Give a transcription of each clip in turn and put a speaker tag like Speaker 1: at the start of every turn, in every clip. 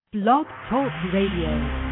Speaker 1: Blog Talk Radio.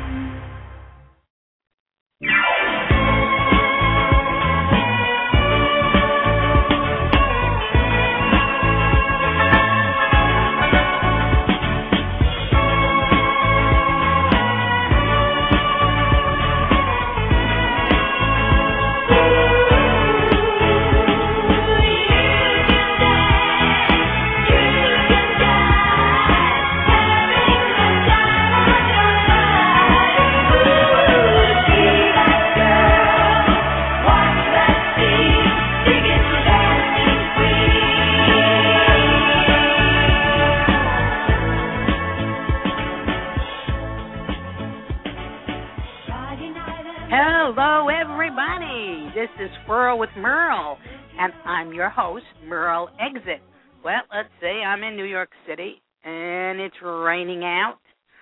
Speaker 2: Hello, everybody. This is Furl with Merle, and I'm your host, Merle Exit. Well, let's say I'm in New York City, and it's raining out,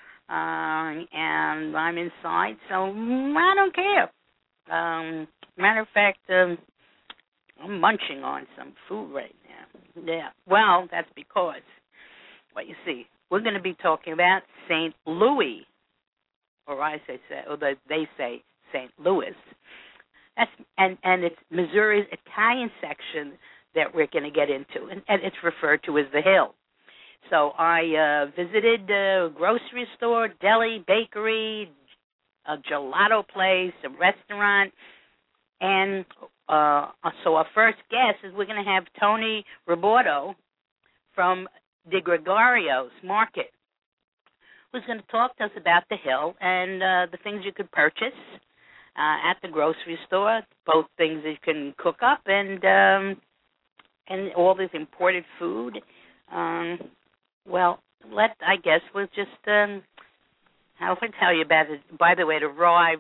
Speaker 2: and I'm inside, so I don't care. Matter of fact, I'm munching on some food right now. Yeah, well, that's because, well, you see, we're going to be talking about St. Louis, or they say St. Louis. And it's Missouri's Italian section that we're going to get into, and it's referred to as the Hill. So I visited a grocery store, deli, bakery, a gelato place, a restaurant, and so our first guest is we're going to have Tony Robordo from De Gregorio's Market, who's going to talk to us about the Hill and the things you could purchase at the grocery store, both things that you can cook up and all this imported food. Well, I guess we'll just how can I tell you about it? By the way, it arrived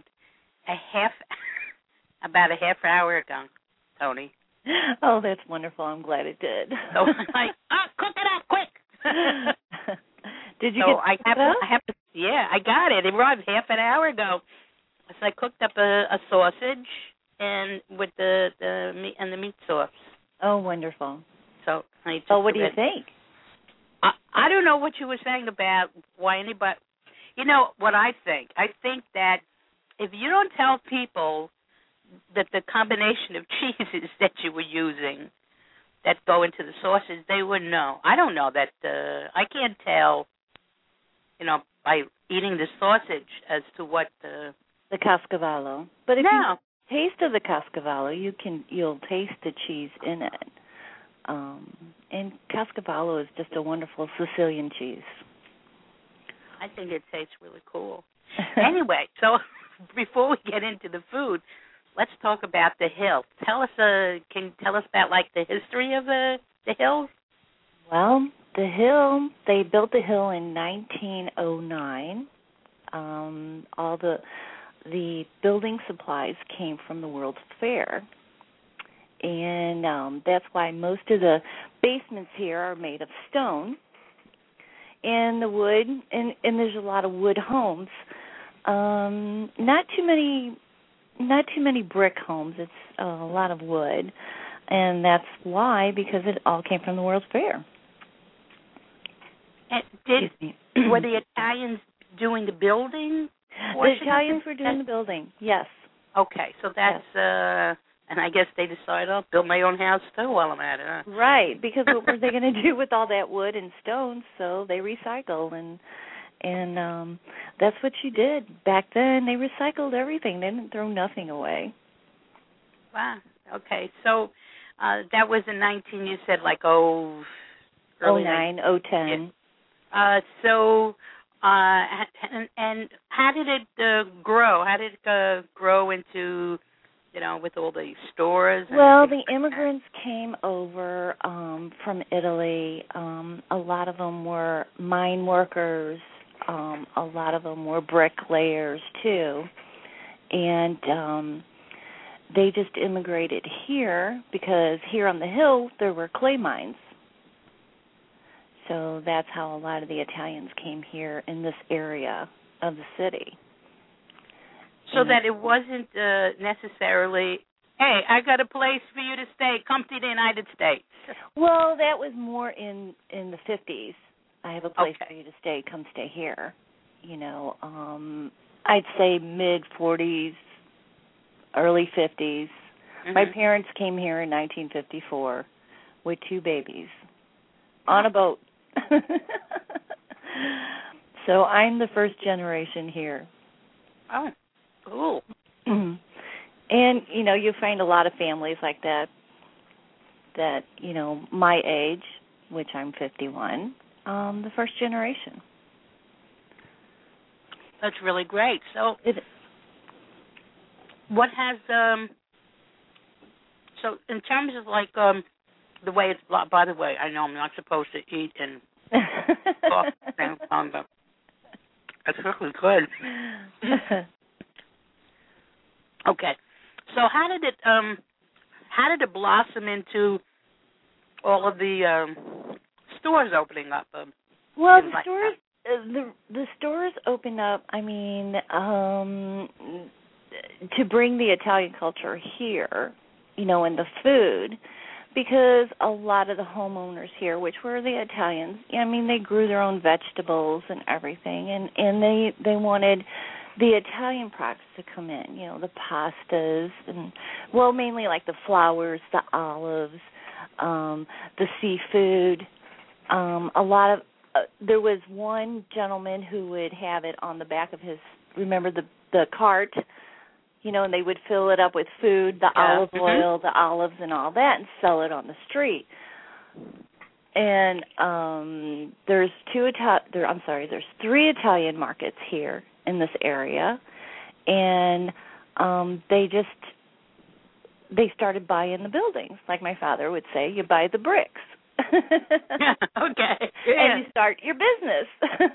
Speaker 2: about a half hour ago, Tony.
Speaker 3: Oh, that's wonderful. I'm glad it did.
Speaker 2: So I'm like, cook it up quick.
Speaker 3: Did you
Speaker 2: so
Speaker 3: get it up?
Speaker 2: I have to, yeah, I got it. It arrived half an hour ago. So I cooked up a sausage and with the meat and the meat sauce.
Speaker 3: Oh, wonderful.
Speaker 2: So
Speaker 3: what do you think?
Speaker 2: I don't know what you were saying about why anybody. You know what I think? I think that if you don't tell people that the combination of cheeses that you were using that go into the sausage, they wouldn't know. I don't know that. I can't tell. By eating the sausage as to what the
Speaker 3: Cascavallo. But if you taste of the Cascavallo, you'll taste the cheese in it. And Cascavallo is just a wonderful Sicilian cheese.
Speaker 2: I think it tastes really cool. Anyway, so before we get into the food, let's talk about the Hill. Can you tell us about the history of the Hill?
Speaker 3: Well, the Hill, they built the Hill in 1909. All the building supplies came from the World's Fair. And that's why most of the basements here are made of stone. And the wood, and there's a lot of wood homes. Not too many brick homes. It's a lot of wood. And that's why, because it all came from the World's Fair.
Speaker 2: Were the Italians doing the building?
Speaker 3: The Italians were doing the building, yes.
Speaker 2: Okay, so that's, and I guess they decided, I'll build my own house too while I'm at it, huh?
Speaker 3: Right, because what were they going to do with all that wood and stone? So they recycled, and that's what you did. Back then, they recycled everything. They didn't throw nothing away.
Speaker 2: Wow, okay, so that was in you said early
Speaker 3: 09, 010.
Speaker 2: So, and how did it grow? How did it grow into, with all the stores?
Speaker 3: Well, the immigrants came over from Italy. A lot of them were mine workers. A lot of them were bricklayers, too. And they just immigrated here because here on the hill there were clay mines. So that's how a lot of the Italians came here in this area of the city.
Speaker 2: So that it wasn't necessarily, hey, I got a place for you to stay, come to the United States.
Speaker 3: Well, that was more in the 50s. I have a place for you to stay, come stay here. I'd say mid-40s, early 50s. My parents came here in 1954 with 2 babies on a boat. So I'm the first generation here.
Speaker 2: Oh, cool.
Speaker 3: And, you find a lot of families like that, my age, which I'm 51, the first generation.
Speaker 2: That's really great. So what has, so in terms of like the way it's, by the way, I know I'm not supposed to eat and talk at the same time, but it's really good. Okay. So how did it blossom into all of the stores opening up?
Speaker 3: Well, the stores, the stores opened up. I mean, to bring the Italian culture here, and the food, because a lot of the homeowners here, which were the Italians, they grew their own vegetables and everything, and they wanted the Italian products to come in, the pastas, and, well, mainly like the flowers, the olives, the seafood. A lot of, there was one gentleman who would have it on the back of his, remember the cart, and they would fill it up with food, the olive oil, the olives, and all that, and sell it on the street. And there's 3 Italian markets here in this area, and they started buying the buildings. Like my father would say, you buy the bricks.
Speaker 2: Okay. Yeah.
Speaker 3: And you start your business.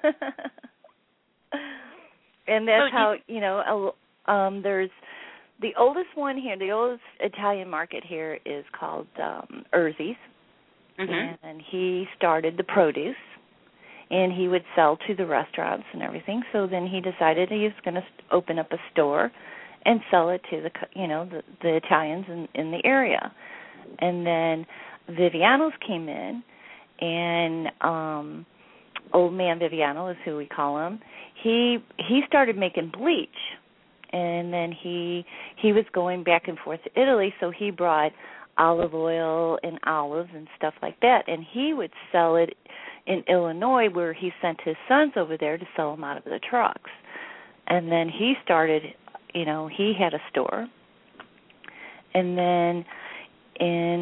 Speaker 3: And that's how, there's the oldest one here, the oldest Italian market here is called Urzi's. And he started the produce, and he would sell to the restaurants and everything. So then he decided he was going to open up a store and sell it to the Italians in the area. And then Viviano's came in, and Old Man Viviano is who we call him. He started making bleach, and then he was going back and forth to Italy, so he brought olive oil and olives and stuff like that, and he would sell it in Illinois, where he sent his sons over there to sell them out of the trucks. And then he started, he had a store. And then in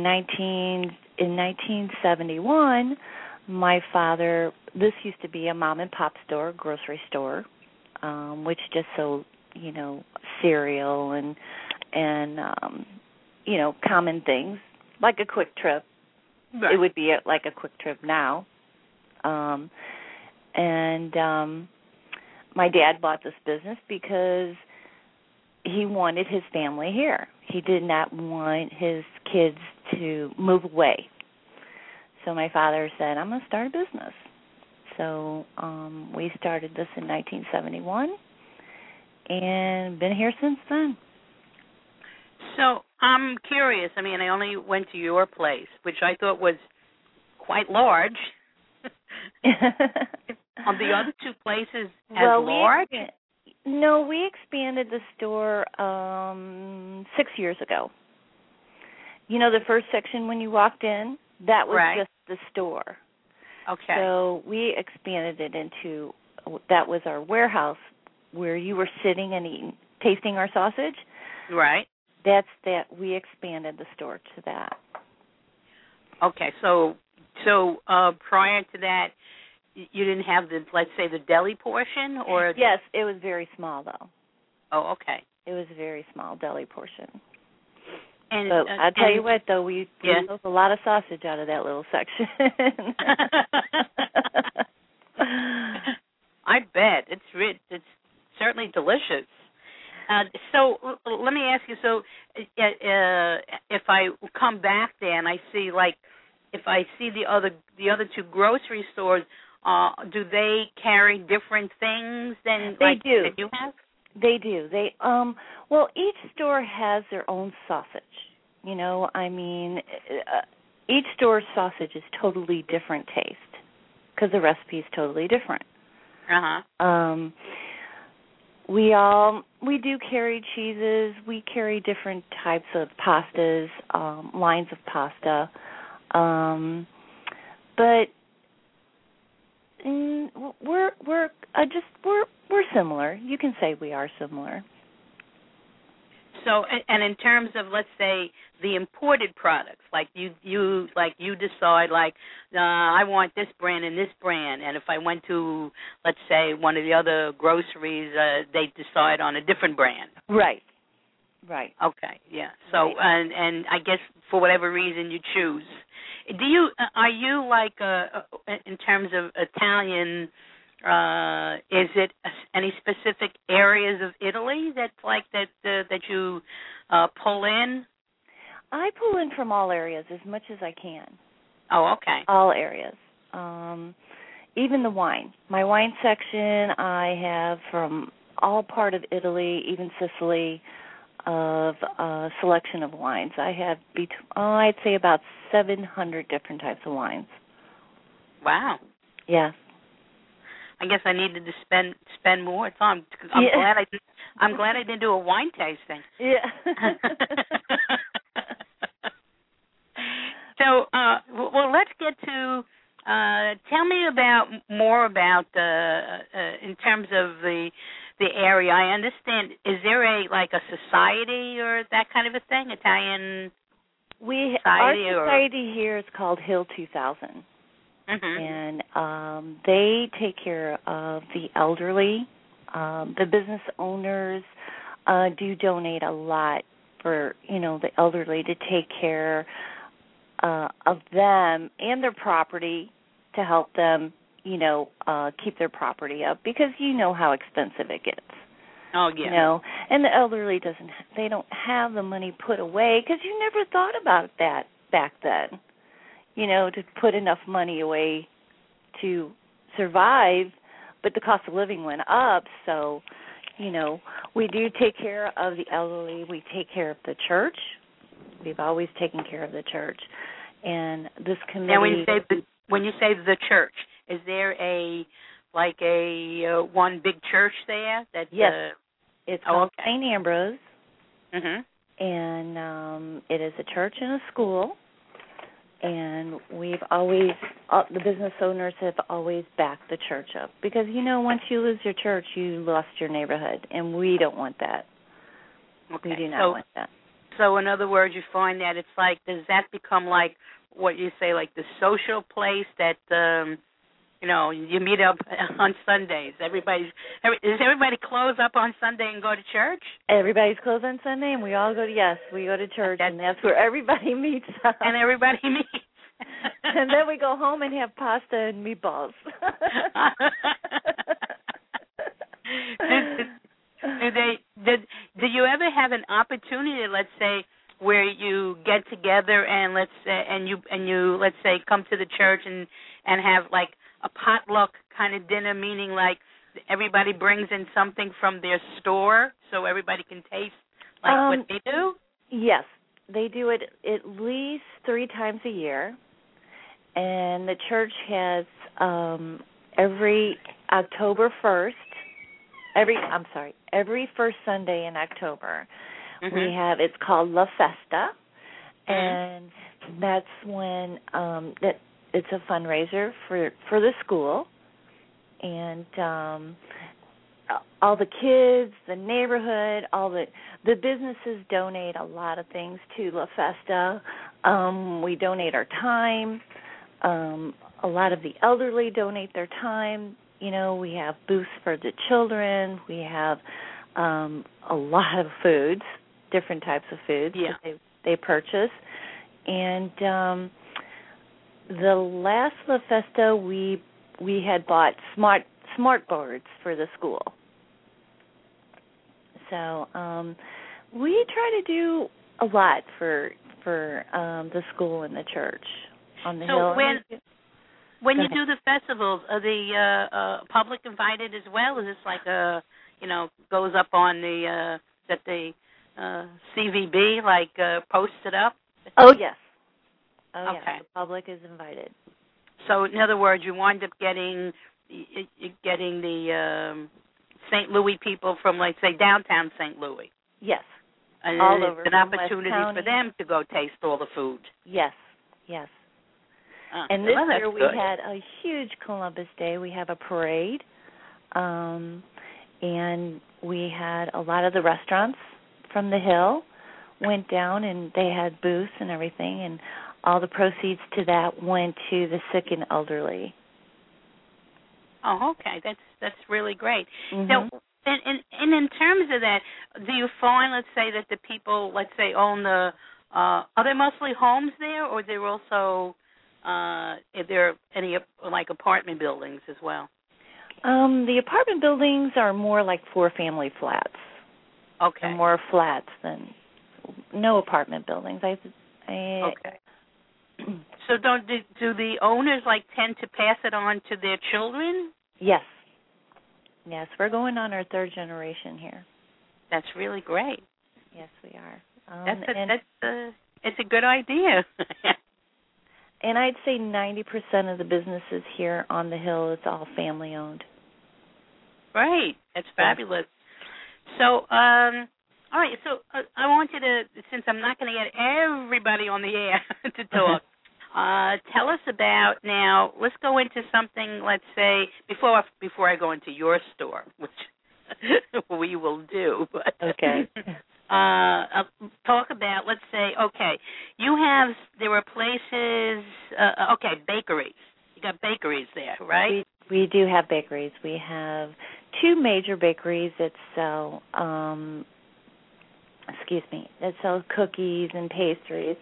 Speaker 3: 1971, my father, this used to be a mom and pop store, grocery store, which just sold, cereal and common things, like a Quick Trip. Right. It would be like a Quick Trip now. My dad bought this business because he wanted his family here. He did not want his kids to move away. So my father said, I'm going to start a business. So we started this in 1971 and been here since then.
Speaker 2: So I'm curious. I only went to your place, which I thought was quite large. On the other 2 places large?
Speaker 3: No, we expanded the store 6 years ago. The first section when you walked in, that was just the store. Okay. So we expanded it into, that was our warehouse where you were sitting and eating, tasting our sausage. Right. We expanded the store to that.
Speaker 2: Okay, so prior to that, you didn't have let's say the deli portion, or?
Speaker 3: Yes, it was very small though.
Speaker 2: Oh, okay.
Speaker 3: It was a very small deli portion.
Speaker 2: And
Speaker 3: but I'll tell you what, though, we sold a lot of sausage out of that little section.
Speaker 2: I bet it's rich. It's certainly delicious. So let me ask you. So if I come back there and I see, if I see the other 2 grocery stores, do they carry different things than
Speaker 3: that
Speaker 2: you have?
Speaker 3: They do. They each store has their own sausage. Each store's sausage is totally different taste because the recipe is totally different. We do carry cheeses. We carry different types of pastas, lines of pasta, but we're similar. You can say we are similar.
Speaker 2: So, and in terms of, let's say, the imported products, like you decide, like, I want this brand and this brand, and if I went to, let's say, one of the other groceries, they decide on a different brand.
Speaker 3: Right.
Speaker 2: Okay, yeah. So, right. and I guess for whatever reason you choose. Are you like, in terms of Italian, is it any specific areas of Italy that you pull in?
Speaker 3: I pull in from all areas as much as I can.
Speaker 2: Oh, okay.
Speaker 3: All areas. Even the wine. My wine section I have from all part of Italy, even Sicily, of a selection of wines. I have, I'd say about 700 different types of wines.
Speaker 2: Wow.
Speaker 3: Yes.
Speaker 2: I guess I needed to spend more time. I'm glad I didn't do a wine tasting.
Speaker 3: Yeah.
Speaker 2: So, well, let's get to. Tell me more about in terms of the area. I understand. Is there a society or that kind of a thing? Italian society?
Speaker 3: Our society here is called Hill 2000.
Speaker 2: Mm-hmm.
Speaker 3: And they take care of the elderly. The business owners do donate a lot for, the elderly, to take care of them and their property, to help them, keep their property up, because you know how expensive it gets.
Speaker 2: Oh, yeah.
Speaker 3: And the elderly they don't have the money put away, because you never thought about that back then. To put enough money away to survive, but the cost of living went up. So, we do take care of the elderly. We take care of the church. We've always taken care of the church. And this committee...
Speaker 2: Now, when you say the church, is there one big church there?
Speaker 3: Yes. It's called
Speaker 2: okay.
Speaker 3: St. Ambrose.
Speaker 2: Mm-hmm.
Speaker 3: And it is a church and a school. And we've always, the business owners have always backed the church up. Because, once you lose your church, you lost your neighborhood. And we don't want that.
Speaker 2: Okay.
Speaker 3: We do not want that.
Speaker 2: So, in other words, you find that it's does that become what you say, the social place that, you meet up on Sundays? Does everybody close up on Sunday and go to church?
Speaker 3: Everybody's closed on Sunday, and we all go to church, and that's where everybody meets up.
Speaker 2: And everybody meets.
Speaker 3: And then we go home and have pasta and meatballs.
Speaker 2: Do you ever have an opportunity, let's say, where you get together and let's say come to the church and have a potluck kind of dinner, meaning everybody brings in something from their store so everybody can taste what they do? Yes,
Speaker 3: they do it at least 3 times a year, and the church has every first Sunday in October.
Speaker 2: Mm-hmm.
Speaker 3: We have, it's called La Festa,
Speaker 2: mm-hmm.
Speaker 3: and that's when it's a fundraiser for the school, and all the kids, the neighborhood, all the businesses donate a lot of things to La Festa. We donate our time. A lot of the elderly donate their time. We have booths for the children. We have a lot of foods, different types of foods that they purchase. And the last La Festa, we had bought smart boards for the school. So we try to do a lot for the school and the church on the hill.
Speaker 2: When you do the festivals, are the public invited as well? Is this goes up on the CVB, posted up?
Speaker 3: Oh, yes.
Speaker 2: Okay.
Speaker 3: Yes, the public is invited.
Speaker 2: So, in other words, you wind up getting you're getting the St. Louis people from, like, say, downtown St. Louis.
Speaker 3: Yes.
Speaker 2: And
Speaker 3: all
Speaker 2: it's
Speaker 3: over
Speaker 2: an
Speaker 3: from West
Speaker 2: opportunity
Speaker 3: County.
Speaker 2: for them to go taste all the food.
Speaker 3: Yes. And this year we
Speaker 2: good.
Speaker 3: had a huge Columbus Day. We have a parade, and we had a lot of the restaurants from the Hill went down, and they had booths and everything, and all the proceeds to that went to the sick and elderly.
Speaker 2: Oh, okay. That's really great.
Speaker 3: Mm-hmm.
Speaker 2: Now, and in terms of that, do you find, let's say, that the people, let's say, own the are they mostly homes there, or they're also are there any like apartment buildings as well?
Speaker 3: The apartment buildings are more like 4-family flats.
Speaker 2: Okay.
Speaker 3: They're more flats than no apartment buildings.
Speaker 2: Okay. So do the owners like tend to pass it on to their children?
Speaker 3: Yes, we're going on our 3rd generation here.
Speaker 2: That's really great.
Speaker 3: Yes, we are.
Speaker 2: It's a good idea.
Speaker 3: And I'd say 90% of the businesses here on the Hill, it's all family owned.
Speaker 2: Right, that's fabulous. So, all right. So I want you to, since I'm not going to get everybody on the air to talk. Tell us about now. Let's go into something. Let's say before I go into your store, which we will do. But,
Speaker 3: okay.
Speaker 2: Talk about. Let's say. Okay, there were places. Bakeries. You got bakeries there, right?
Speaker 3: We do have bakeries. We have 2 major bakeries that sell. That sell cookies and pastries.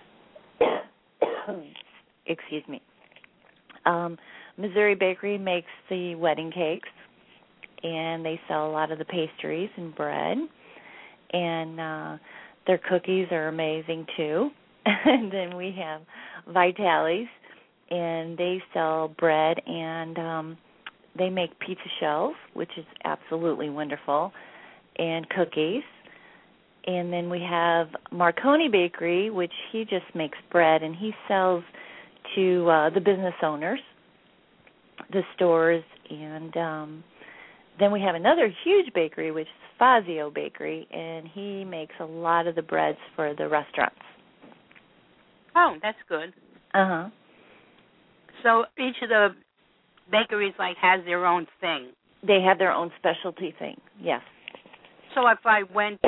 Speaker 3: Excuse me. Missouri Bakery makes the wedding cakes, and they sell a lot of the pastries and bread, and their cookies are amazing too. And then we have Vitale's, and they sell bread, and they make pizza shells, which is absolutely wonderful, and cookies. And then we have Marconi Bakery, which he just makes bread, and he sells to the business owners, the stores. And then we have another huge bakery, which is Fazio Bakery, and he makes a lot of the breads for the restaurants.
Speaker 2: Oh, that's good.
Speaker 3: Uh-huh.
Speaker 2: So each of the bakeries, has their own thing.
Speaker 3: They have their own specialty thing, yes.
Speaker 2: So if I went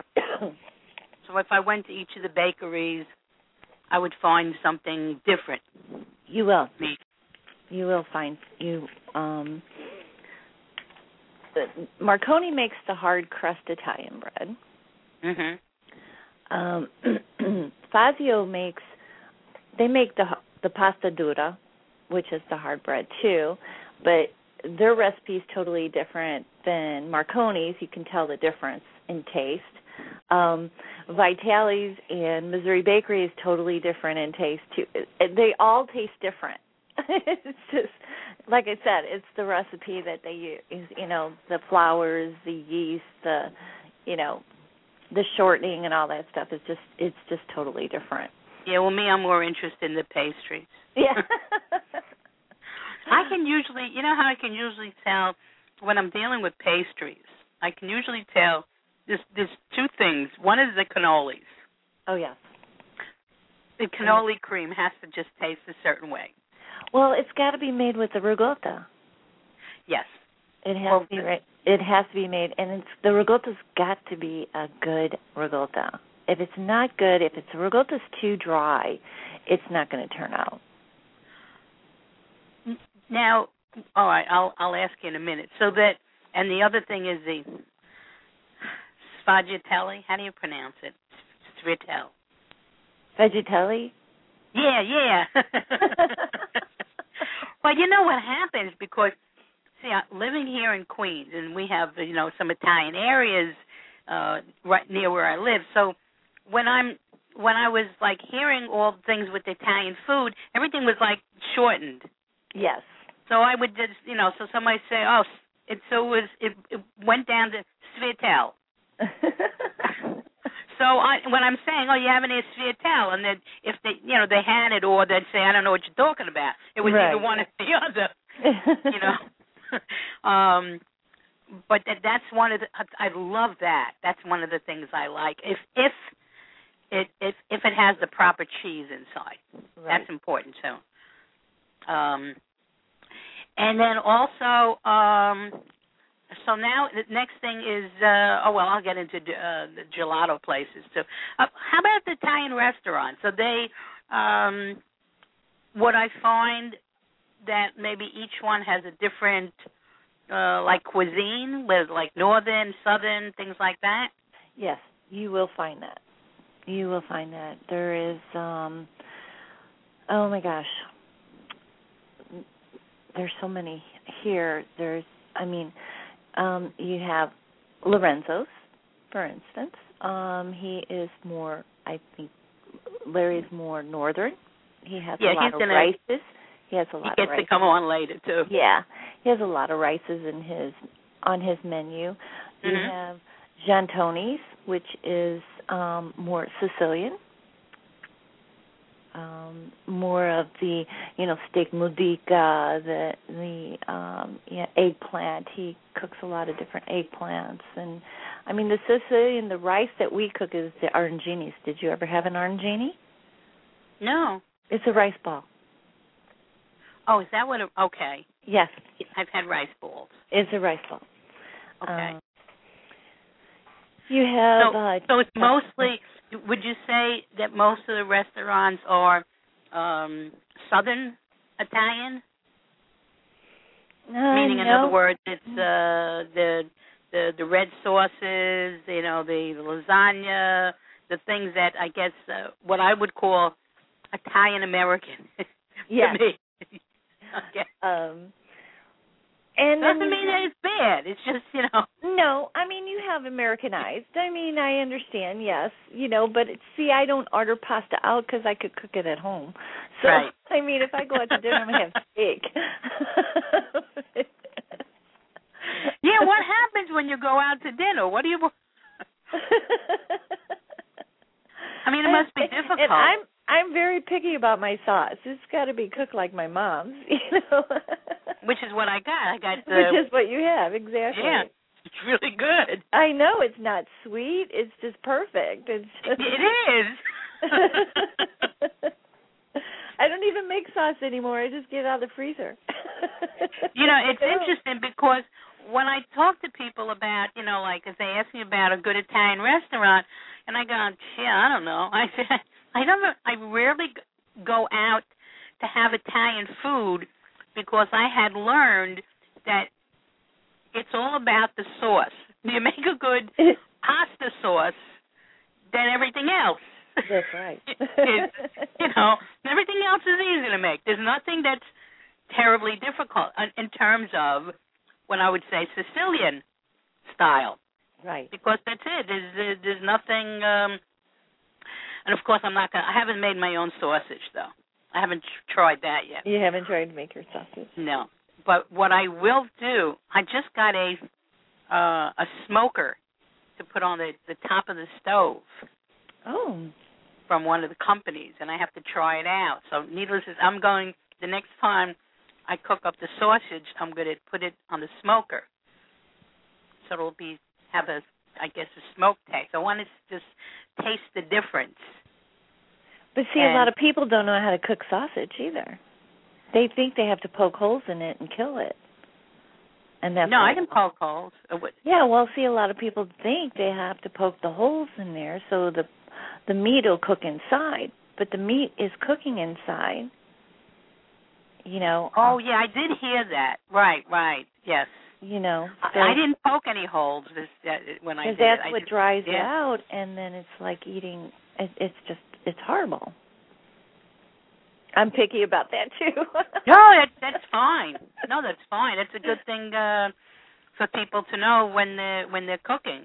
Speaker 2: to each of the bakeries, I would find something different.
Speaker 3: You will.
Speaker 2: Me.
Speaker 3: You will find Marconi makes the hard crust Italian bread.
Speaker 2: Mhm.
Speaker 3: Fazio make the pasta dura, which is the hard bread too, but their recipe is totally different than Marconi's. You can tell the difference in taste. Vitale's and Missouri Bakery is totally different in taste too. They all taste different. It's just, like I said, it's the recipe that they use. The flours, the yeast, the shortening and all that stuff. It's just totally different.
Speaker 2: Yeah, well, I'm more interested in the pastries.
Speaker 3: Yeah.
Speaker 2: I can usually tell when I'm dealing with pastries. I can usually tell there's 2 things. One is the cannolis.
Speaker 3: Oh, yes.
Speaker 2: The cannoli cream has to just taste a certain way.
Speaker 3: Well, it's got to be made with the ricotta.
Speaker 2: Yes.
Speaker 3: It has to be right. It has to be made, and the ricotta's got to be a good ricotta. If it's not good, if the ricotta's too dry, it's not going to turn out.
Speaker 2: Now, all right, I'll ask you in a minute. And the other thing is the sfagatelli. How do you pronounce it? Sfagatelli.
Speaker 3: Vegatelli?
Speaker 2: Yeah. Well, you know what happens because, living here in Queens, and we have some Italian areas right near where I live. So when I was hearing all things with Italian food, everything was shortened.
Speaker 3: Yes.
Speaker 2: So I would just, so somebody say, it went down to Sviatel. So when I'm saying, you have any Sviatel, and then if they had it, or they'd say, I don't know what you're talking about. It was
Speaker 3: right.
Speaker 2: either one or the other, But that's one of the. I love that. That's one of the things I like. If it has the proper cheese inside,
Speaker 3: Right.
Speaker 2: that's important too. And then also, so now the next thing is, I'll get into the gelato places too. How about the Italian restaurants? So they, what I find that maybe each one has a different, like cuisine with like northern, southern, things like that.
Speaker 3: Yes, you will find that. You will find that. There is, oh my gosh, there's so many here. You have Lorenzo's, for instance. He is more, I think, Larry's more northern. He has a lot of rices. He has a lot of rices.
Speaker 2: He gets to come on later, too.
Speaker 3: Yeah. He has a lot of rices on his menu.
Speaker 2: Mm-hmm.
Speaker 3: You have Giantoni's, which is more Sicilian. More of the, steak modica, the eggplant. He cooks a lot of different eggplants. And, the Sicilian, the rice that we cook is the arancinis. Did you ever have an arancini?
Speaker 2: No.
Speaker 3: It's a rice ball.
Speaker 2: Oh, is that what okay.
Speaker 3: Yes.
Speaker 2: I've had rice balls.
Speaker 3: It's a rice ball.
Speaker 2: Okay.
Speaker 3: You have...
Speaker 2: So it's mostly... Would you say that most of the restaurants are Southern Italian? Meaning, in other words, it's the red sauces, the lasagna, the things that I guess what I would call Italian American.
Speaker 3: Yeah.
Speaker 2: To me. Okay.
Speaker 3: And
Speaker 2: doesn't mean that it's bad. It's just,
Speaker 3: No, you have Americanized. I understand, yes, but I don't order pasta out because I could cook it at home. So,
Speaker 2: right.
Speaker 3: If I go out to dinner, I'm going to have steak.
Speaker 2: Yeah, what happens when you go out to dinner? What do you... it must be difficult.
Speaker 3: And I'm very picky about my sauce. It's got to be cooked like my mom's,
Speaker 2: Which is what I got.
Speaker 3: Which is what you have, exactly.
Speaker 2: Yeah, it's really good.
Speaker 3: I know it's not sweet. It's just perfect. It
Speaker 2: is.
Speaker 3: I don't even make sauce anymore. I just get it out of the freezer.
Speaker 2: It's interesting because when I talk to people about, like if they ask me about a good Italian restaurant, and I go, I don't know. I said, I rarely go out to have Italian food because I had learned that it's all about the sauce. You make a good pasta sauce, then everything else.
Speaker 3: That's right.
Speaker 2: Everything else is easy to make. There's nothing that's terribly difficult in terms of when I would say Sicilian style.
Speaker 3: Right.
Speaker 2: Because that's it. There's nothing. And of course, I haven't made my own sausage though. I haven't tried that yet.
Speaker 3: You haven't tried to make your sausage?
Speaker 2: No. But what I will do, I just got a smoker to put on the top of the stove.
Speaker 3: Oh.
Speaker 2: From one of the companies, and I have to try it out. So needless to say, the next time I cook up the sausage, I'm going to put it on the smoker. So it'll have a smoke taste. I want to just taste the difference.
Speaker 3: But see, a lot of people don't know how to cook sausage either. They think they have to poke holes in it and kill it. And that's
Speaker 2: I can poke holes.
Speaker 3: Yeah, well, see, a lot of people think they have to poke the holes in there so the meat will cook inside. But the meat is cooking inside.
Speaker 2: Oh, yeah, I did hear that. Right, yes.
Speaker 3: So
Speaker 2: I didn't poke any holes when I did it.
Speaker 3: Because that's what dries it out, and then it's like eating. It's horrible. I'm picky about that too.
Speaker 2: No, that's fine. No, that's fine. It's a good thing for people to know when they're cooking.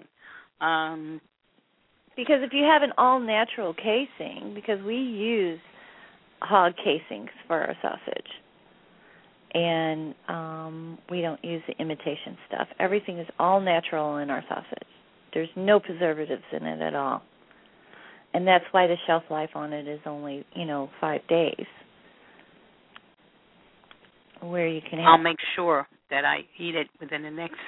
Speaker 3: Because if you have an all-natural casing, because we use hog casings for our sausage, and we don't use the imitation stuff. Everything is all natural in our sausage. There's no preservatives in it at all. And that's why the shelf life on it is only, 5 days. Where you can have...
Speaker 2: I'll make sure. that I eat it within the next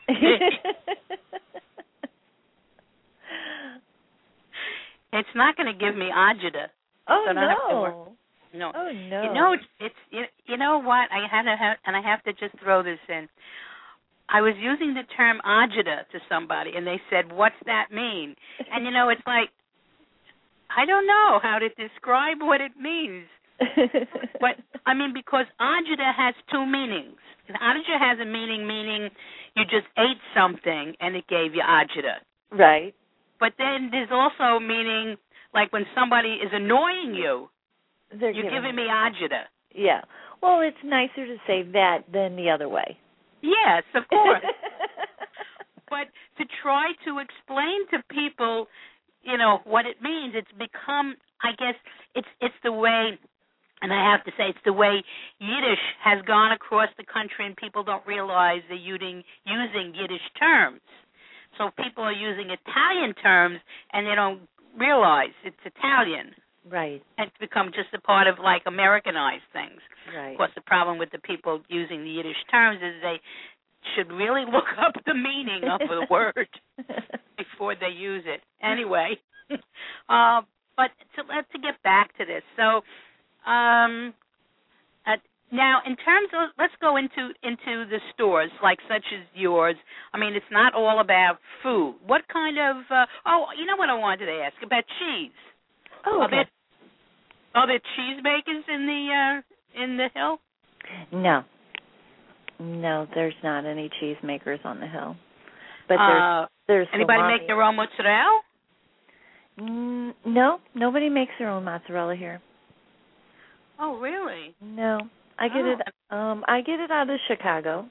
Speaker 2: It's not going to give me agita.
Speaker 3: Oh,
Speaker 2: so
Speaker 3: no.
Speaker 2: No.
Speaker 3: Oh, no.
Speaker 2: You know, you know what? I have to just throw this in. I was using the term agita to somebody, and they said, "What's that mean?" And, you know, it's like, I don't know how to describe what it means. But, I mean, because agita has two meanings. Agita has a meaning you just ate something and it gave you agita.
Speaker 3: Right.
Speaker 2: But then there's also meaning, like when somebody is annoying you, you're giving me agita.
Speaker 3: Yeah. Well, it's nicer to say that than the other way.
Speaker 2: Yes, of course. But to try to explain to people, you know, what it means, it's become, I guess, it's the way, and I have to say, it's the way Yiddish has gone across the country, and people don't realize they're using Yiddish terms. So people are using Italian terms, and they don't realize it's Italian.
Speaker 3: Right.
Speaker 2: And it's become just a part of, like, Americanized things.
Speaker 3: Right.
Speaker 2: Of course, the problem with the people using the Yiddish terms is they should really look up the meaning of the word before they use it. Anyway, but to get back to this, so now in terms of, let's go into the stores like such as yours. I mean, it's not all about food. What kind of? You know what I wanted to ask about cheese.
Speaker 3: Oh, okay.
Speaker 2: Are there cheese makers in the Hill?
Speaker 3: No, there's not any cheese makers on the Hill. But there's
Speaker 2: anybody
Speaker 3: salami.
Speaker 2: make their own mozzarella?
Speaker 3: No, nobody makes their own mozzarella here.
Speaker 2: Oh, really?
Speaker 3: No, I get it. I get it out of Chicago.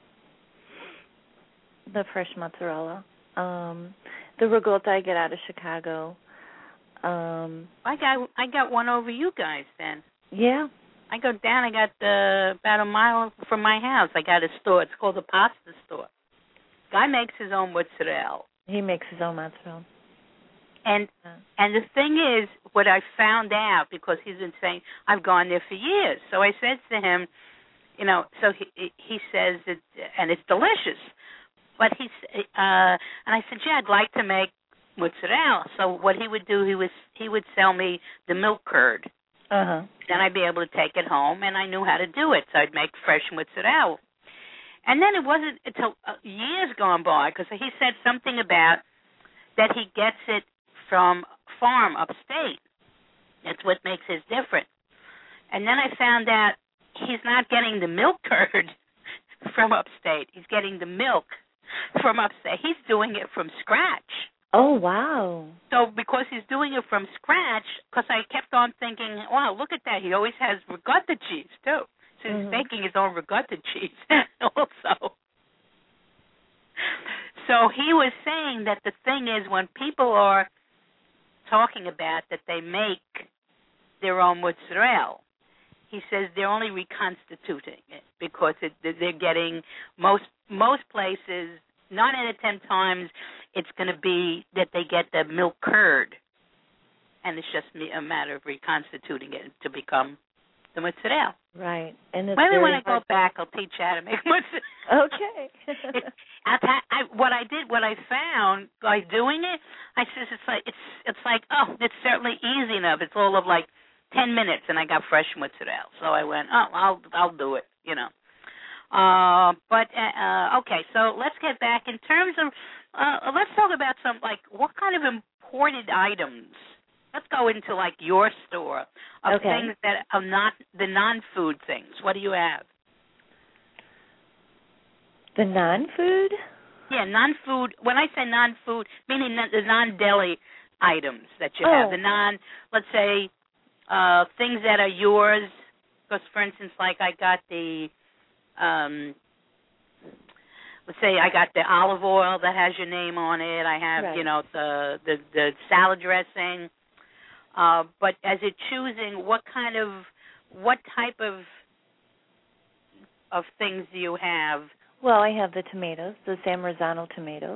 Speaker 3: The fresh mozzarella. The ricotta I get out of Chicago.
Speaker 2: I got one over you guys then.
Speaker 3: Yeah.
Speaker 2: I go down. I got about a mile from my house. I got a store. It's called the Pasta Store. Guy makes his own mozzarella.
Speaker 3: He makes his own mozzarella.
Speaker 2: And the thing is, what I found out, because he's been saying, I've gone there for years. So I said to him, you know, so he says it, and it's delicious. But and I said, yeah, I'd like to make mozzarella. So what he would do, he would sell me the milk curd.
Speaker 3: Uh-huh.
Speaker 2: Then I'd be able to take it home, and I knew how to do it. So I'd make fresh mozzarella. And then it wasn't until years gone by, because he said something about that he gets it from farm upstate. That's what makes it different. And then I found out he's not getting the milk curd from upstate. He's getting the milk from upstate. He's doing it from scratch.
Speaker 3: Oh, wow.
Speaker 2: So because he's doing it from scratch, because I kept on thinking, wow, look at that. He always has ricotta cheese, too. So he's making his own ricotta cheese also. So he was saying that the thing is, when people are talking about that they make their own mozzarella, he says they're only reconstituting it because they're getting most places, 9 out of 10 times, it's going to be that they get the milk curd, and it's just a matter of reconstituting it to become the mozzarella.
Speaker 3: Right. And it's
Speaker 2: maybe when I go back, I'll teach you how to make mozzarella.
Speaker 3: Okay.
Speaker 2: What I found by doing it, I says it's like it's certainly easy enough. It's all of like 10 minutes, and I got fresh mozzarella. So I went, I'll do it, you know. Okay, so let's get back in terms of let's talk about some, like, what kind of imported items. Let's go into, like, your store of things that are not the non-food things. What do you have?
Speaker 3: The non-food?
Speaker 2: Yeah, non-food. When I say non-food, meaning the non-deli items that you have. The let's say, things that are yours. Because, for instance, like I got the, let's say I got the olive oil that has your name on it. I have, you know, the salad dressing. But as you're choosing, what type of things do you have?
Speaker 3: Well, I have the tomatoes, the San Marzano tomatoes.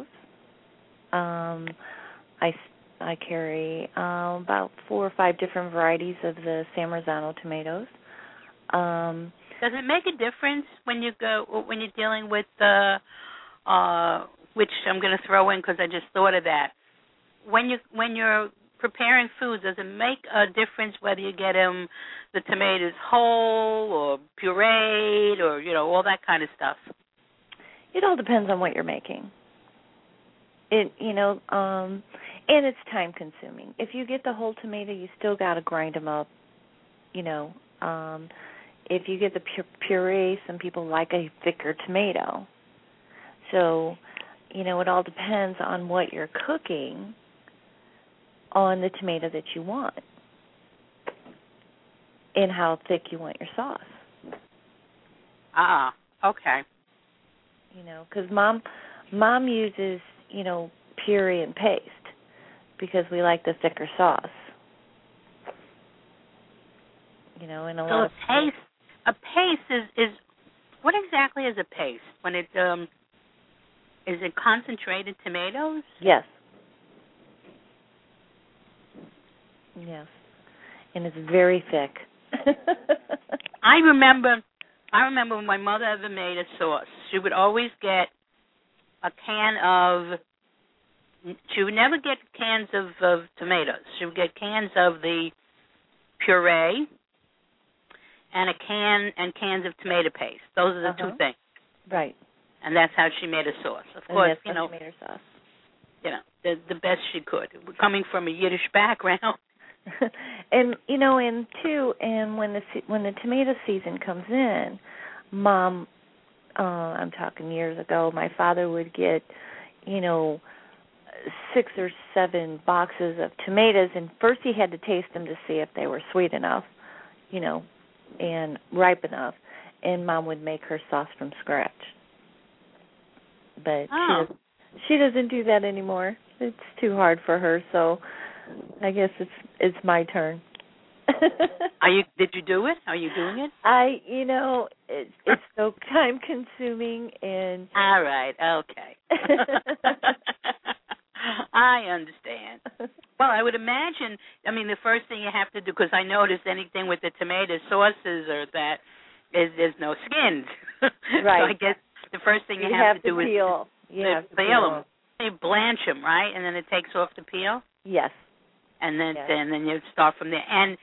Speaker 3: I carry about 4 or 5 different varieties of the San Marzano tomatoes.
Speaker 2: Does it make a difference when you're dealing with which I'm going to throw in because I just thought of that. When you're preparing foods, does it make a difference whether you get the tomatoes whole or pureed or all that kind of stuff?
Speaker 3: It all depends on what you're making. And it's time consuming. If you get the whole tomato, you still got to grind them up. If you get the puree, some people like a thicker tomato. So, it all depends on what you're cooking on the tomato that you want and how thick you want your sauce.
Speaker 2: Ah, okay.
Speaker 3: Because Mom uses, puree and paste because we like the thicker sauce. And
Speaker 2: a paste is what exactly is a paste? When it is it concentrated tomatoes?
Speaker 3: Yes. Yes. And it's very thick.
Speaker 2: I remember when my mother ever made a sauce, she would always get a can of, she would never get cans of tomatoes. She would get cans of the puree and cans of tomato paste. Those are the two things.
Speaker 3: Right.
Speaker 2: And that's how she made a sauce. Of course,
Speaker 3: that's how she made her sauce.
Speaker 2: The best she could. Coming from a Yiddish background.
Speaker 3: And when the tomato season comes in, Mom, I'm talking years ago, my father would get, 6 or 7 boxes of tomatoes, and first he had to taste them to see if they were sweet enough, and ripe enough, and Mom would make her sauce from scratch. But she doesn't do that anymore. It's too hard for her, so I guess it's my turn.
Speaker 2: Did you do it? Are you doing it?
Speaker 3: It's so time consuming and.
Speaker 2: All right. Okay. I understand. Well, I would imagine. The first thing you have to do, because I noticed anything with the tomato sauces or that is there's no skins.
Speaker 3: Right.
Speaker 2: So I guess the first thing you
Speaker 3: have
Speaker 2: to do
Speaker 3: peel.
Speaker 2: is peel them. You blanch them, right, and then it takes off the peel.
Speaker 3: Yes.
Speaker 2: And then you start from there. And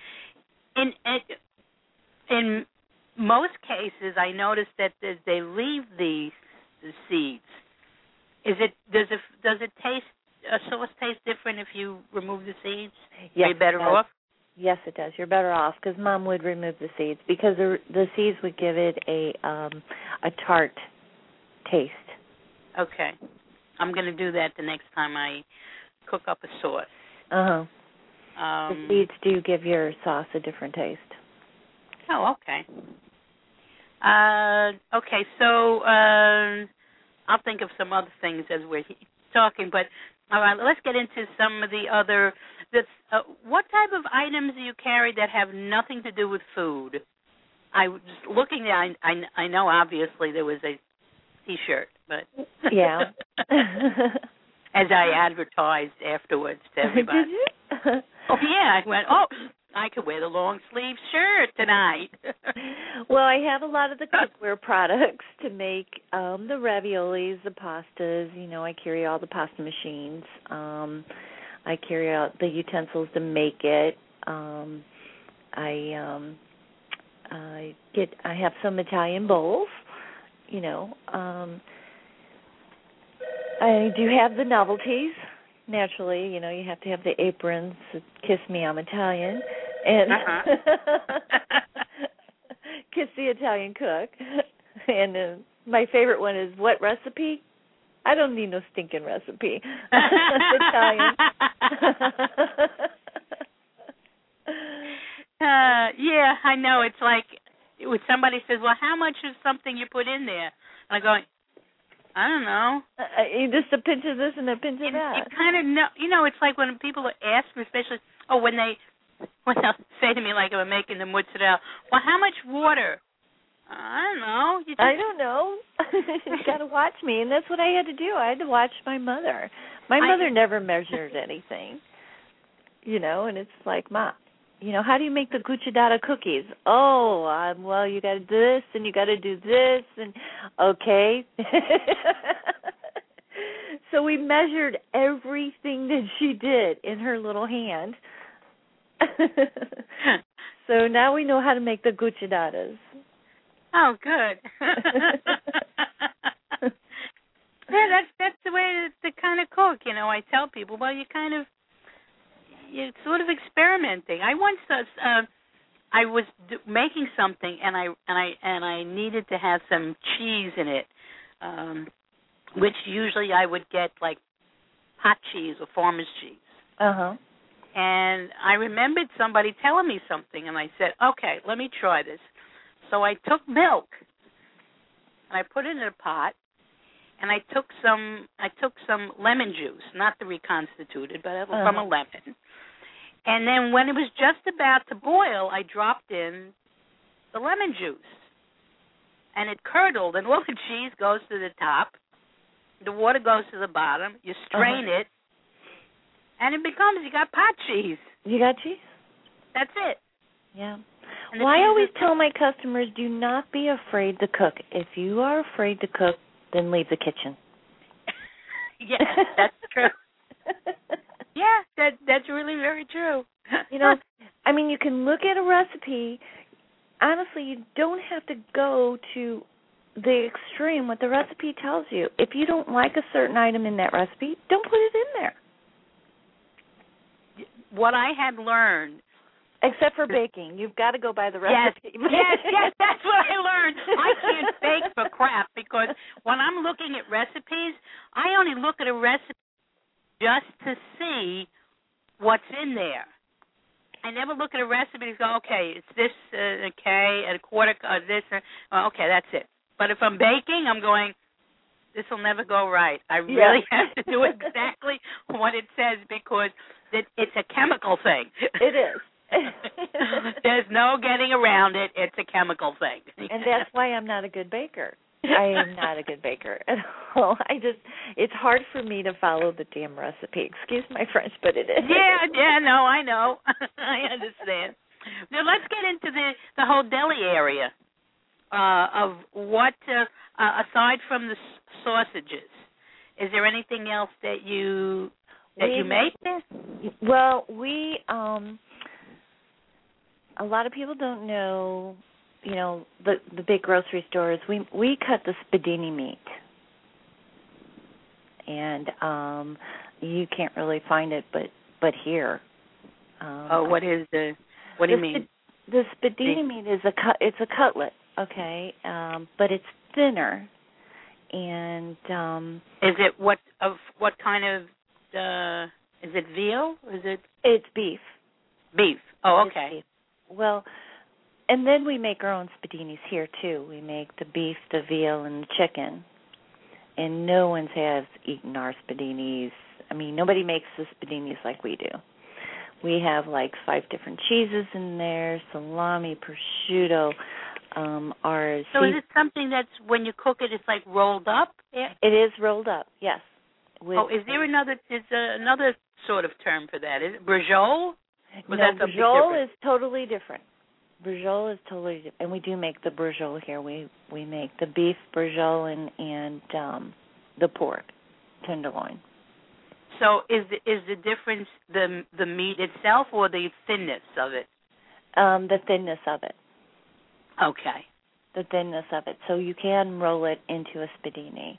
Speaker 2: in most cases, I noticed that they leave the seeds. Does it taste? A sauce taste different if you remove the seeds?
Speaker 3: Yes,
Speaker 2: are you better off?
Speaker 3: Yes, it does. You're better off because Mom would remove the seeds because the seeds would give it a tart taste.
Speaker 2: Okay, I'm going to do that the next time I cook up a sauce.
Speaker 3: The seeds do give your sauce a different taste.
Speaker 2: Oh, okay. Okay, so I'll think of some other things as we're talking, but all right, let's get into some of the other. What type of items do you carry that have nothing to do with food? I was looking at. I know obviously there was a T-shirt, but
Speaker 3: yeah.
Speaker 2: As I advertised afterwards to everybody.
Speaker 3: Did you?
Speaker 2: Oh yeah, I went. Oh, I could wear the long sleeve shirt tonight.
Speaker 3: Well, I have a lot of the cookware products to make the raviolis, the pastas. I carry all the pasta machines. I carry out the utensils to make it. I have some Italian bowls. I do have the novelties. Naturally, you have to have the aprons. Kiss me, I'm Italian. And kiss the Italian cook. And my favorite one is, what recipe? I don't need no stinking recipe. It's Italian.
Speaker 2: Yeah, I know. It's like when somebody says, well, how much of something you put in there? And I go, I don't know.
Speaker 3: Just a pinch of this and a pinch of that.
Speaker 2: You kind of know. It's like when people ask, especially, when they'll say to me, like, if I'm making the mozzarella, well, how much water? I don't know.
Speaker 3: I don't know. You got to watch me, and that's what I had to do. I had to watch my mother. My mother never measured anything, and it's like, Ma, how do you make the cucciadata cookies? Oh, well, you got to do this and you got to do this, and okay. So we measured everything that she did in her little hand. So now we know how to make the cucciadatas.
Speaker 2: Oh, good. Yeah, that's the way to kind of cook. I tell people, well, you're sort of experimenting. I once I was making something, and I needed to have some cheese in it, which usually I would get like hot cheese or farmer's cheese.
Speaker 3: Uh-huh.
Speaker 2: And I remembered somebody telling me something, and I said, okay, let me try this. So I took milk, and I put it in a pot, and I took some lemon juice, not the reconstituted, but from a lemon. And then when it was just about to boil, I dropped in the lemon juice. And it curdled, and all the cheese goes to the top. The water goes to the bottom. You strain it, and you got pot cheese.
Speaker 3: You got cheese?
Speaker 2: That's it.
Speaker 3: Yeah. Well, I always tell my customers, do not be afraid to cook. If you are afraid to cook, then leave the kitchen.
Speaker 2: Yeah, that's true. Yeah, that's really very true.
Speaker 3: You can look at a recipe. Honestly, you don't have to go to the extreme what the recipe tells you. If you don't like a certain item in that recipe, don't put it in there.
Speaker 2: What I had learned...
Speaker 3: Except for baking. You've got to go by the recipe.
Speaker 2: Yes, that's what I learned. I can't bake for crap because when I'm looking at recipes, I only look at a recipe just to see what's in there. I never look at a recipe and go, okay, it's this, okay, and a quarter, this, okay, that's it. But if I'm baking, I'm going, this will never go right. I really have to do exactly what it says because it's a chemical thing.
Speaker 3: It is.
Speaker 2: There's no getting around it. It's a chemical thing.
Speaker 3: And that's why I'm not a good baker. I am not a good baker at all. It's hard for me to follow the damn recipe. Excuse my French, but it is.
Speaker 2: Yeah, no, I know. I understand. Now let's get into the whole deli area of what, aside from the sausages, is there anything else that you make there?
Speaker 3: Well, a lot of people don't know, the big grocery stores. We cut the spadini meat, and you can't really find it, but here.
Speaker 2: What do you mean?
Speaker 3: The spadini meat is it's a cutlet, okay, but it's thinner, and
Speaker 2: is it what kind of? Is it veal? Or is it?
Speaker 3: It's beef.
Speaker 2: Beef. Oh, okay.
Speaker 3: Beef. Well, and then we make our own spadinis here, too. We make the beef, the veal, and the chicken. And no one has eaten our spadinis. Nobody makes the spadinis like we do. We have like 5 different cheeses in there, salami, prosciutto, ours.
Speaker 2: So is it something that's, when you cook it, it's like rolled up?
Speaker 3: Yeah. It is rolled up, yes.
Speaker 2: Is there another sort of term for that? Is it brajol?
Speaker 3: No, brajol is totally different. Brajol is totally different. And we do make the brajol here. We make the beef brajol and the pork tenderloin.
Speaker 2: So is the difference the meat itself or the thinness of it?
Speaker 3: The thinness of it.
Speaker 2: Okay.
Speaker 3: The thinness of it. So you can roll it into a spadini.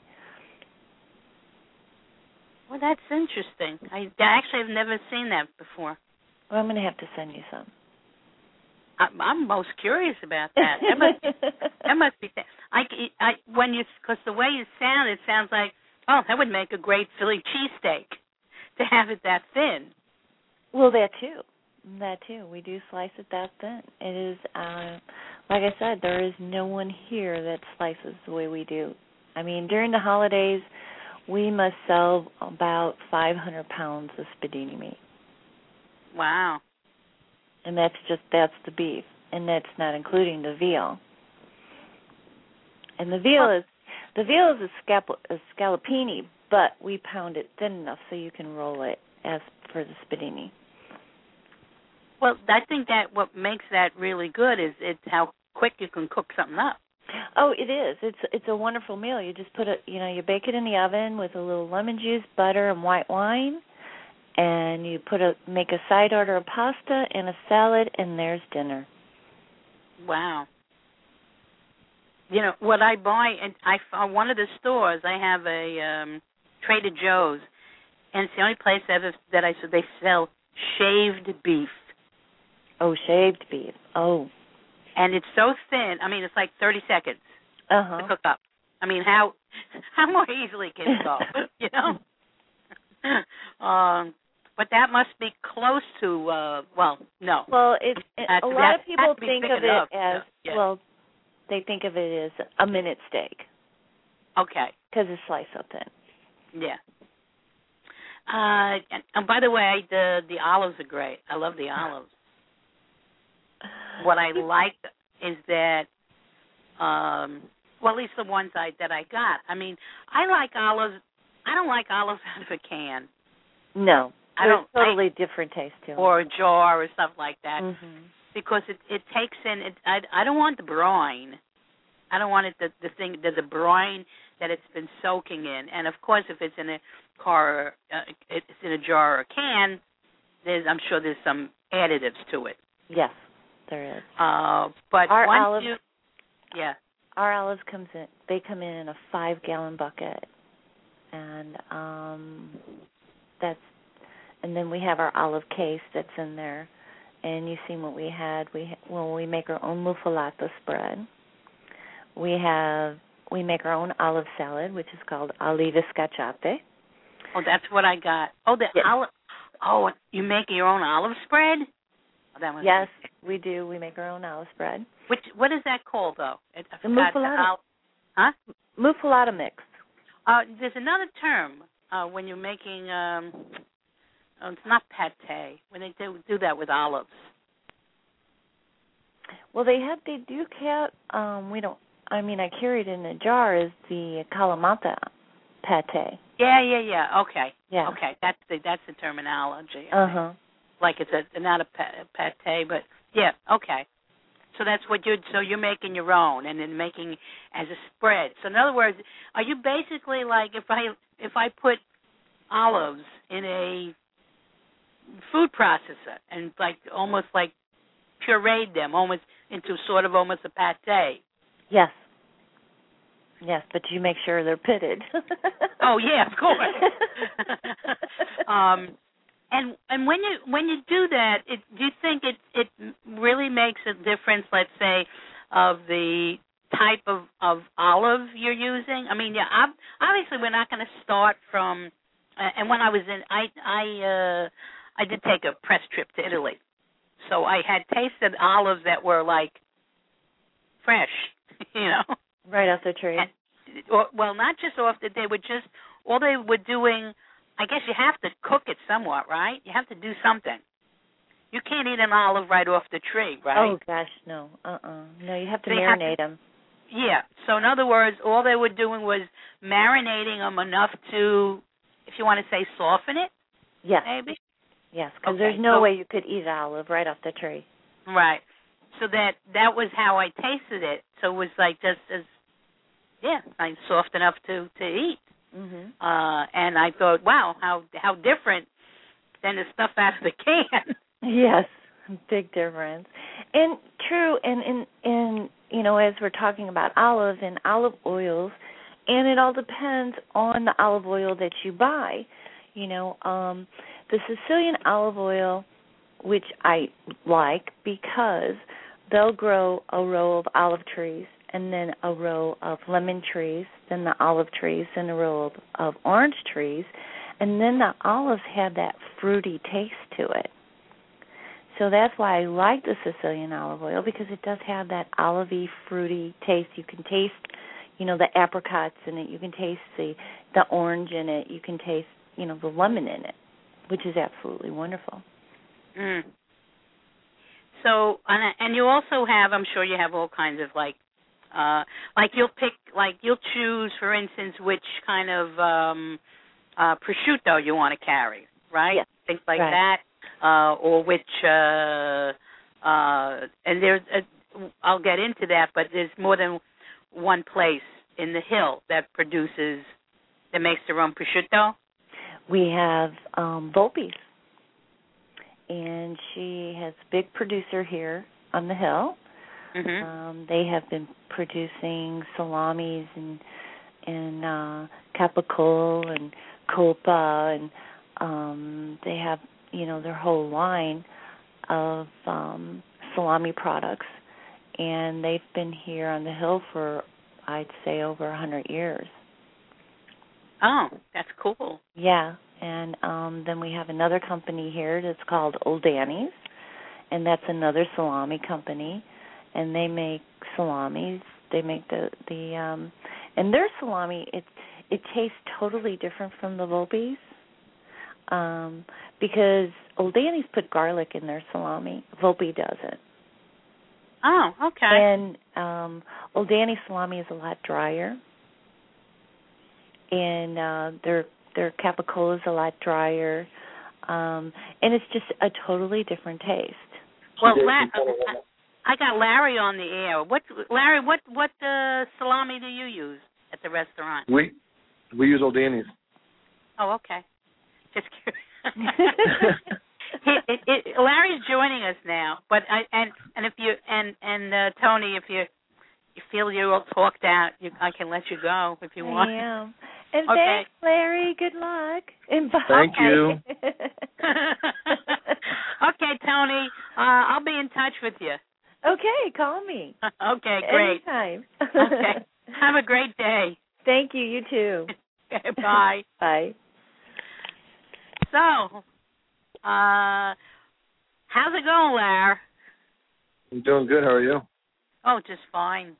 Speaker 2: Well, that's interesting. I actually have never seen that before.
Speaker 3: Well, I'm going to have to send you some.
Speaker 2: I'm most curious about that. That must be. Because the way you sound, it sounds like, oh, that would make a great Philly cheesesteak to have it that thin.
Speaker 3: Well, that too. We do slice it that thin. It is, like I said, there is no one here that slices the way we do. During the holidays, we must sell about 500 pounds of spadini meat.
Speaker 2: Wow.
Speaker 3: And that's the beef, and that's not including the veal. And the veal is a scallopini, but we pound it thin enough so you can roll it as for the spadini.
Speaker 2: Well, I think that what makes that really good is it's how quick you can cook something up.
Speaker 3: Oh, it is. It's a wonderful meal. You just put it, you bake it in the oven with a little lemon juice, butter, and white wine, and you make a side order of pasta and a salad, and there's dinner.
Speaker 2: Wow. What I buy, and I found one of the stores, I have a Trader Joe's, and it's the only place that I saw they sell shaved beef.
Speaker 3: Oh, shaved beef. Oh.
Speaker 2: And it's so thin. I mean, it's like 30 seconds to cook up. I mean, how more easily can it go? But that must be close to, no.
Speaker 3: Well, a lot of people think of it as,
Speaker 2: yeah.
Speaker 3: They think of it as a minute steak.
Speaker 2: Okay.
Speaker 3: Because it's sliced so thin.
Speaker 2: Yeah. And by the way, the olives are great. I love the olives. What I like is that, at least the ones that I got. I mean, I like olives. I don't like olives out of a can.
Speaker 3: No. There's totally different taste to them.
Speaker 2: Or a jar or stuff like that.
Speaker 3: Mm-hmm. Because
Speaker 2: it takes in, I don't want the brine. I don't want it, the brine that it's been soaking in. And, of course, if it's in a it's in a jar or a can, I'm sure there's some additives to it.
Speaker 3: Yes, there is.
Speaker 2: But
Speaker 3: our
Speaker 2: once
Speaker 3: olives,
Speaker 2: yeah.
Speaker 3: Our olives come in a 5-gallon bucket. And and then we have our olive case that's in there. And you've seen what we had. We make our own muffalata spread. We make our own olive salad, which is called olive scacciate.
Speaker 2: Oh, that's what I got. Oh, olive. Oh, you make your own olive spread? Oh,
Speaker 3: yes, we do. We make our own olive spread.
Speaker 2: What is that called, though?
Speaker 3: The muffalata.
Speaker 2: Huh?
Speaker 3: Muffalata mix.
Speaker 2: There's another term when you're making. It's not pate when they do that with olives.
Speaker 3: Well, they do have. We don't. I mean, I carry it in a jar. Is the Kalamata pate?
Speaker 2: Yeah. Okay.
Speaker 3: Yeah.
Speaker 2: Okay. That's the terminology. Like it's not a pate, but yeah. Okay. So that's what you're making your own and then making as a spread. So in other words, are you basically like if I put olives in a food processor and almost pureed them almost into sort of almost a pate?
Speaker 3: Yes. Yes, but you make sure they're pitted.
Speaker 2: Oh yeah, of course. And when you do that, do you think it really makes a difference? Let's say of the type of olive you're using. I mean, yeah, obviously we're not going to start from. And when I was in, I did take a press trip to Italy, so I had tasted olives that were fresh,
Speaker 3: right off the tree.
Speaker 2: Well, not just off the. They were just all they were doing. I guess you have to cook it somewhat, right? You have to do something. You can't eat an olive right off the tree, right?
Speaker 3: Oh gosh, no. No, you have to marinate them.
Speaker 2: Yeah. So in other words, all they were doing was marinating them enough to, if you want to say, soften it.
Speaker 3: Yes.
Speaker 2: Maybe.
Speaker 3: Yes, because there's no way you could eat an olive right off the tree.
Speaker 2: Right. So that was how I tasted it. So it was just as, soft enough to eat.
Speaker 3: Mm-hmm.
Speaker 2: And I thought, wow, how different than the stuff out of the can.
Speaker 3: Yes, big difference. And true, and as we're talking about olives and olive oils, and it all depends on the olive oil that you buy. The Sicilian olive oil, which I like because they'll grow a row of olive trees and then a row of lemon trees, then the olive trees, then a row of orange trees, and then the olives have that fruity taste to it. So that's why I like the Sicilian olive oil, because it does have that olivey, fruity taste. You can taste, the apricots in it. You can taste the orange in it. You can taste, the lemon in it, which is absolutely wonderful.
Speaker 2: Mm. So, and you also have, I'm sure you have all kinds of you'll choose, for instance, which kind of prosciutto you want to carry, right?
Speaker 3: Yes.
Speaker 2: Things like that. or which, and there's, I'll get into that, but there's more than one place in the Hill that makes their own prosciutto.
Speaker 3: We have Volpe's, and she has a big producer here on the Hill.
Speaker 2: Mm-hmm.
Speaker 3: They have been producing salamis and capicola and copa, and they have, their whole line of salami products, and they've been here on the Hill for, I'd say, over 100 years.
Speaker 2: Oh, that's cool.
Speaker 3: Yeah, and then we have another company here that's called Old Danny's, and that's another salami company, and they make salamis. They make the and their salami, it tastes totally different from the Volpe's, because Old Danny's put garlic in their salami. Volpe doesn't.
Speaker 2: Oh, okay.
Speaker 3: And Old Danny's salami is a lot drier, and their capicola is a lot drier, and it's just a totally different taste.
Speaker 2: Well, I got Larry on the air. Larry, what salami do you use at the restaurant?
Speaker 4: We use Old Danny's.
Speaker 2: Oh, okay. Just curious. Larry's joining us now, but if you Tony, if you feel you're all talked out, I can let you go if you want.
Speaker 3: I am. And
Speaker 2: okay.
Speaker 3: Thanks, Larry. Good luck. And
Speaker 4: thank you.
Speaker 2: Okay, Tony. I'll be in touch with you.
Speaker 3: Okay, call me.
Speaker 2: Okay, great.
Speaker 3: Anytime.
Speaker 2: Okay. Have a great day.
Speaker 3: Thank you. You too.
Speaker 2: Okay, bye.
Speaker 3: Bye.
Speaker 2: So, how's it going, Larry?
Speaker 4: I'm doing good. How are you?
Speaker 2: Oh, just fine.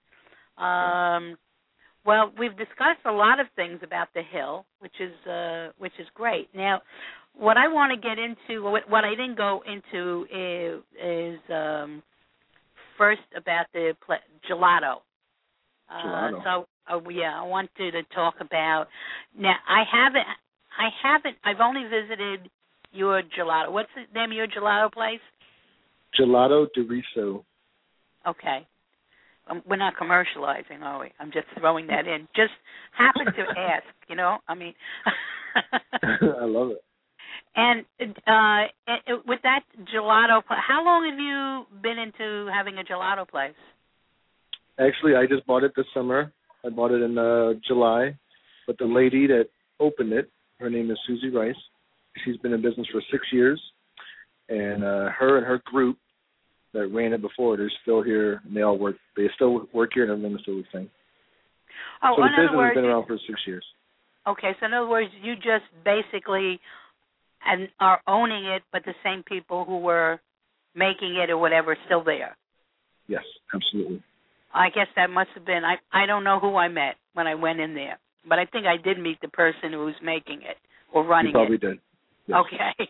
Speaker 2: Well, we've discussed a lot of things about the Hill, which is great. Now, what I want to get into, what I didn't go into is first about the gelato.
Speaker 4: Gelato.
Speaker 2: So, I wanted to talk about. Now, I've only visited your gelato. What's the name of your gelato place?
Speaker 4: Gelato de Riso.
Speaker 2: Okay. We're not commercializing, are we? I'm just throwing that in. Just happened to ask, I mean.
Speaker 4: I love it.
Speaker 2: And with that gelato, how long have you been into having a gelato place?
Speaker 4: Actually, I just bought it this summer. I bought it in July. But the lady that opened it, her name is Susie Rice. She's been in business for 6 years. And her and her group that ran it before, they're still here, and they still work here, and everything's still the same.
Speaker 2: Oh,
Speaker 4: so the
Speaker 2: in other
Speaker 4: business
Speaker 2: words,
Speaker 4: has been around for 6 years.
Speaker 2: Okay, so in other words, you just basically are owning it, but the same people who were making it or whatever are still there.
Speaker 4: Yes, absolutely.
Speaker 2: I guess that must have been, I don't know who I met when I went in there, but I think I did meet the person who was making it or running it.
Speaker 4: You probably did. Yes.
Speaker 2: Okay.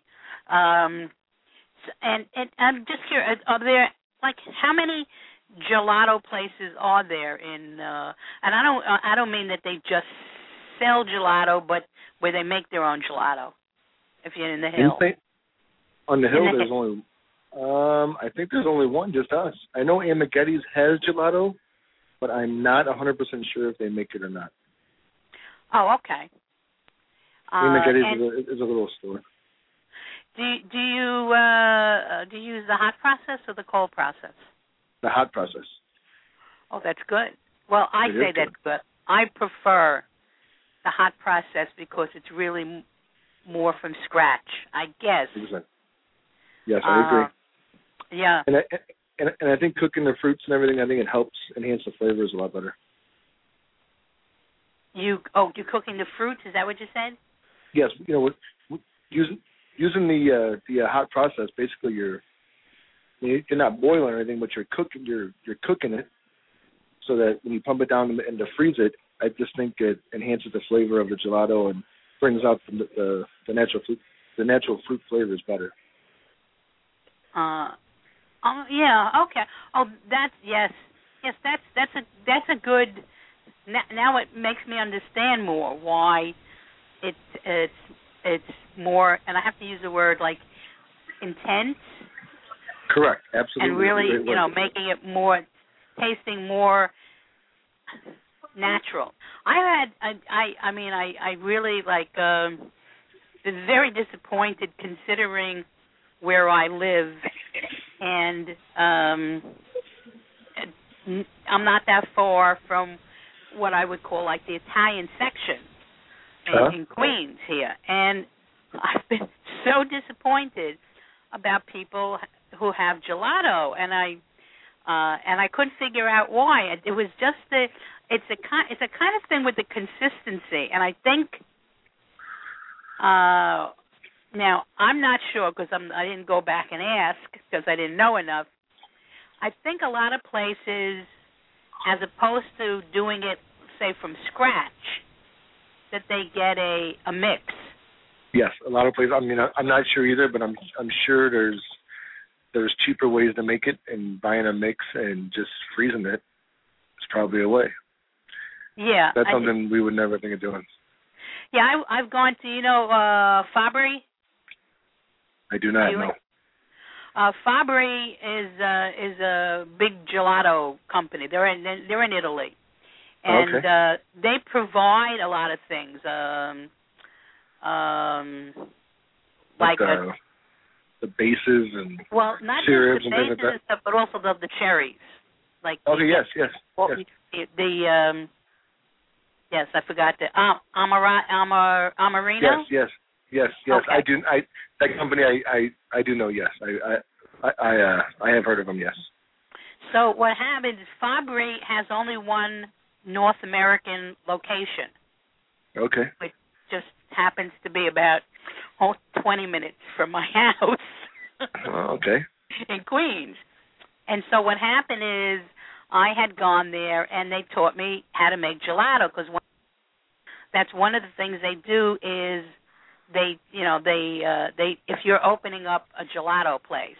Speaker 2: And I'm just curious, are there, how many gelato places are there in, and I don't mean that they just sell gelato, but where they make their own gelato, if you're in the Hill.
Speaker 4: On the Hill, there's only, I think there's only one, just us. I know Ann McGetty's has gelato, but I'm not 100% sure if they make it or not.
Speaker 2: Oh, okay.
Speaker 4: Ann McGetty's is a little store.
Speaker 2: Do you use the hot process or the cold process?
Speaker 4: The hot process.
Speaker 2: Oh, that's good. Well, I say that's good. I prefer the hot process because it's really more from scratch, I guess.
Speaker 4: Yes, I agree.
Speaker 2: Yeah.
Speaker 4: And I think cooking the fruits and everything, I think it helps enhance the flavors a lot better.
Speaker 2: You're cooking the fruits? Is that what you said?
Speaker 4: Yes. Using the hot process, basically you're not boiling or anything, but you're cooking it so that when you pump it down and to freeze it, I just think it enhances the flavor of the gelato and brings out the natural fruit flavors better.
Speaker 2: Yeah. Okay. Oh, that's a good. Now it makes me understand more why it's more, and I have to use the word intense.
Speaker 4: Correct. Absolutely.
Speaker 2: And really, making it tasting more natural. I really was very disappointed considering where I live, and I'm not that far from what I would call like the Italian section in Queens here, and I've been so disappointed about people who have gelato, and I couldn't figure out why. It was just it's a kind of thing with the consistency, and I think now I'm not sure because I didn't go back and ask because I didn't know enough. I think a lot of places, as opposed to doing it, say, from scratch, that they get a mix.
Speaker 4: Yes, a lot of places. I mean, I'm not sure either, but I'm sure there's cheaper ways to make it, and buying a mix and just freezing it is probably a way.
Speaker 2: Yeah.
Speaker 4: That's something we would never think of doing.
Speaker 2: Yeah, I've gone to, Fabri.
Speaker 4: I do not know.
Speaker 2: Fabri is a big gelato company. They're in Italy, and they provide a lot of things, like
Speaker 4: the bases and
Speaker 2: not
Speaker 4: syrups
Speaker 2: just the
Speaker 4: and things
Speaker 2: bases
Speaker 4: like that.
Speaker 2: and stuff, but also the cherries. Like
Speaker 4: yes.
Speaker 2: Yes, I forgot the Amarino.
Speaker 4: Yes.
Speaker 2: Okay.
Speaker 4: I do. That company I do know. Yes, I have heard of them. Yes.
Speaker 2: So what happens is Fabri has only one North American location.
Speaker 4: Okay.
Speaker 2: Which just happens to be about 20 minutes from my house.
Speaker 4: Okay.
Speaker 2: In Queens. And so what happened is I had gone there and they taught me how to make gelato because that's one of the things they do is they if you're opening up a gelato place,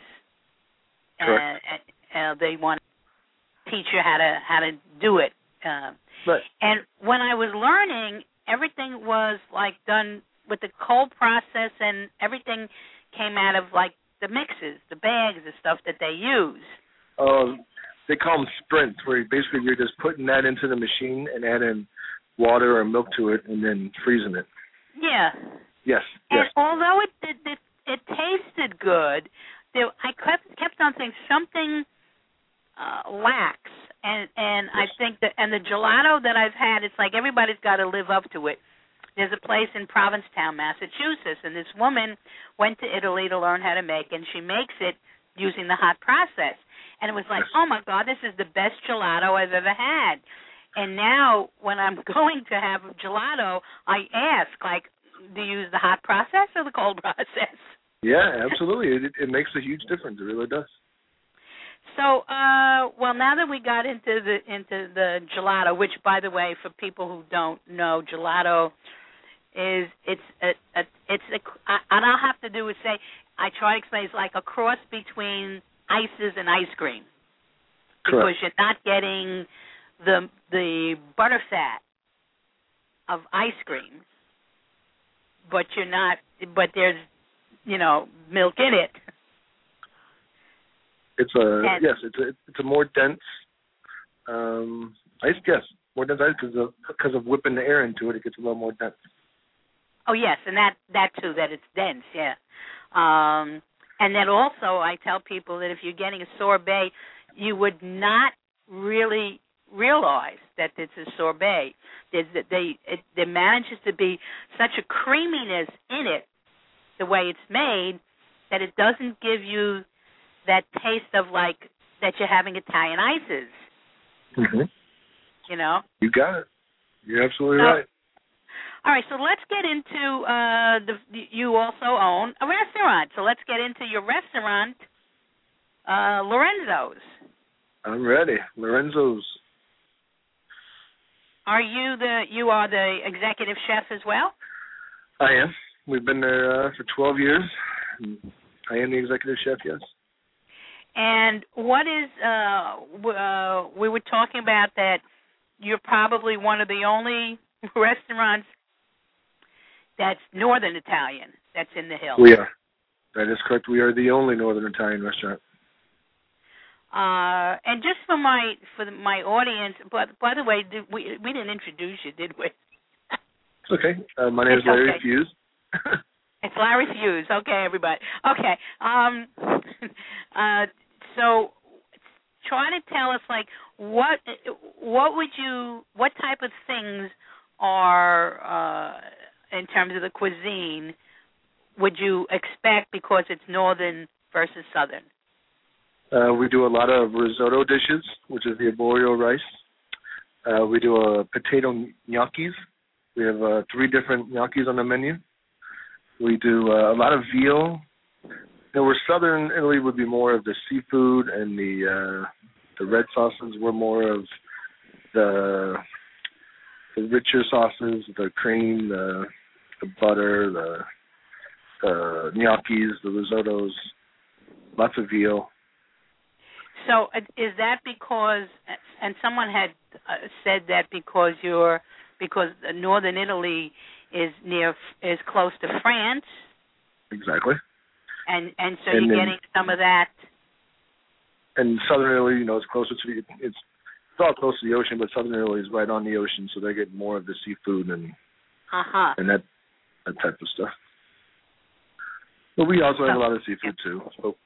Speaker 2: and they want to teach you how to do it.
Speaker 4: Right.
Speaker 2: And when I was learning, everything was like done with the cold process, and everything came out of like the mixes, the bags, the stuff that they use.
Speaker 4: They call them sprints, where basically you're just putting that into the machine and adding water or milk to it and then freezing it.
Speaker 2: Yeah.
Speaker 4: Yes.
Speaker 2: And although it tasted good, I kept on thinking something lacks. And yes. I think that, and the gelato that I've had, it's like everybody's got to live up to it. There's a place in Provincetown, Massachusetts, and this woman went to Italy to learn how to make, and she makes it using the hot process. And it was like, oh, my God, this is the best gelato I've ever had. And now when I'm going to have gelato, I ask, like, do you use the hot process or the cold process?
Speaker 4: Yeah, absolutely. It makes a huge difference. It really does.
Speaker 2: So, well, now that we got into the gelato, which, by the way, for people who don't know, gelato is and I'll have to do is say, I try to explain, it's like a cross between ices and ice cream.
Speaker 4: Correct.
Speaker 2: Because you're not getting the butter fat of ice cream, but there's milk in it.
Speaker 4: It's a more dense ice. Yes, more dense ice because of whipping the air into it. It gets a little more dense.
Speaker 2: Oh yes, and that too, that it's dense. Yeah, and then also I tell people that if you're getting a sorbet, you would not really realize that it's a sorbet. There manages to be such a creaminess in it, the way it's made, that it doesn't give you that taste of like that you're having Italian ices.
Speaker 4: Mm-hmm.
Speaker 2: You
Speaker 4: got it. You're absolutely right.
Speaker 2: All right, so let's get into you also own a restaurant. So let's get into your restaurant, Lorenzo's.
Speaker 4: I'm ready. Lorenzo's.
Speaker 2: You are the executive chef as well?
Speaker 4: I am. We've been there for 12 years. I am the executive chef, yes.
Speaker 2: And what is, we were talking about that you're probably one of the only restaurants that's Northern Italian that's in the Hills.
Speaker 4: We are. That is correct. We are the only Northern Italian restaurant.
Speaker 2: And just for my audience, but by the way, we didn't introduce you, did we?
Speaker 4: Okay. My name is Larry Fuse.
Speaker 2: It's Larry Fuse. Okay, everybody. Okay. So try to tell us, like, what type of things are in terms of the cuisine would you expect because it's northern versus southern?
Speaker 4: We do a lot of risotto dishes, which is the arborio rice. We do potato gnocchis. We have 3 different gnocchis on the menu. We do a lot of veal. Where southern Italy would be more of the seafood and the red sauces. We're more of the richer sauces, the cream, the butter, the gnocchis, the risottos, lots of veal.
Speaker 2: So is that because, and someone had said that because northern Italy is close to France.
Speaker 4: Exactly.
Speaker 2: And so you're getting some of that. And
Speaker 4: southern Italy, it's closer to it's all close to the ocean, but southern Italy is right on the ocean, so they get more of the seafood and that type of stuff. But we also have a lot of seafood too. So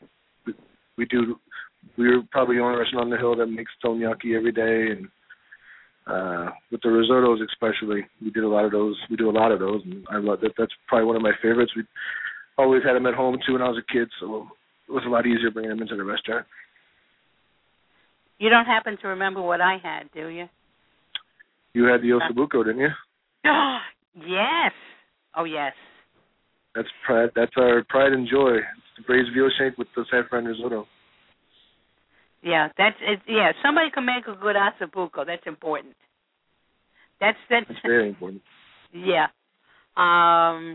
Speaker 4: we're probably the only restaurant on the hill that makes teppanyaki every day, and with the risottos especially, we do a lot of those, and I love that. That's probably one of my favorites. We always had them at home too when I was a kid, so it was a lot easier bringing them into the restaurant.
Speaker 2: You don't happen to remember what I had, do you?
Speaker 4: You had the ossobuco, didn't you?
Speaker 2: Yes. Oh, yes.
Speaker 4: That's pride. That's our pride and joy. It's the braised veal shank with the saffron risotto.
Speaker 2: Yeah, that's it. Yeah, somebody can make a good ossobuco. That's important. That's
Speaker 4: very important.
Speaker 2: Yeah. I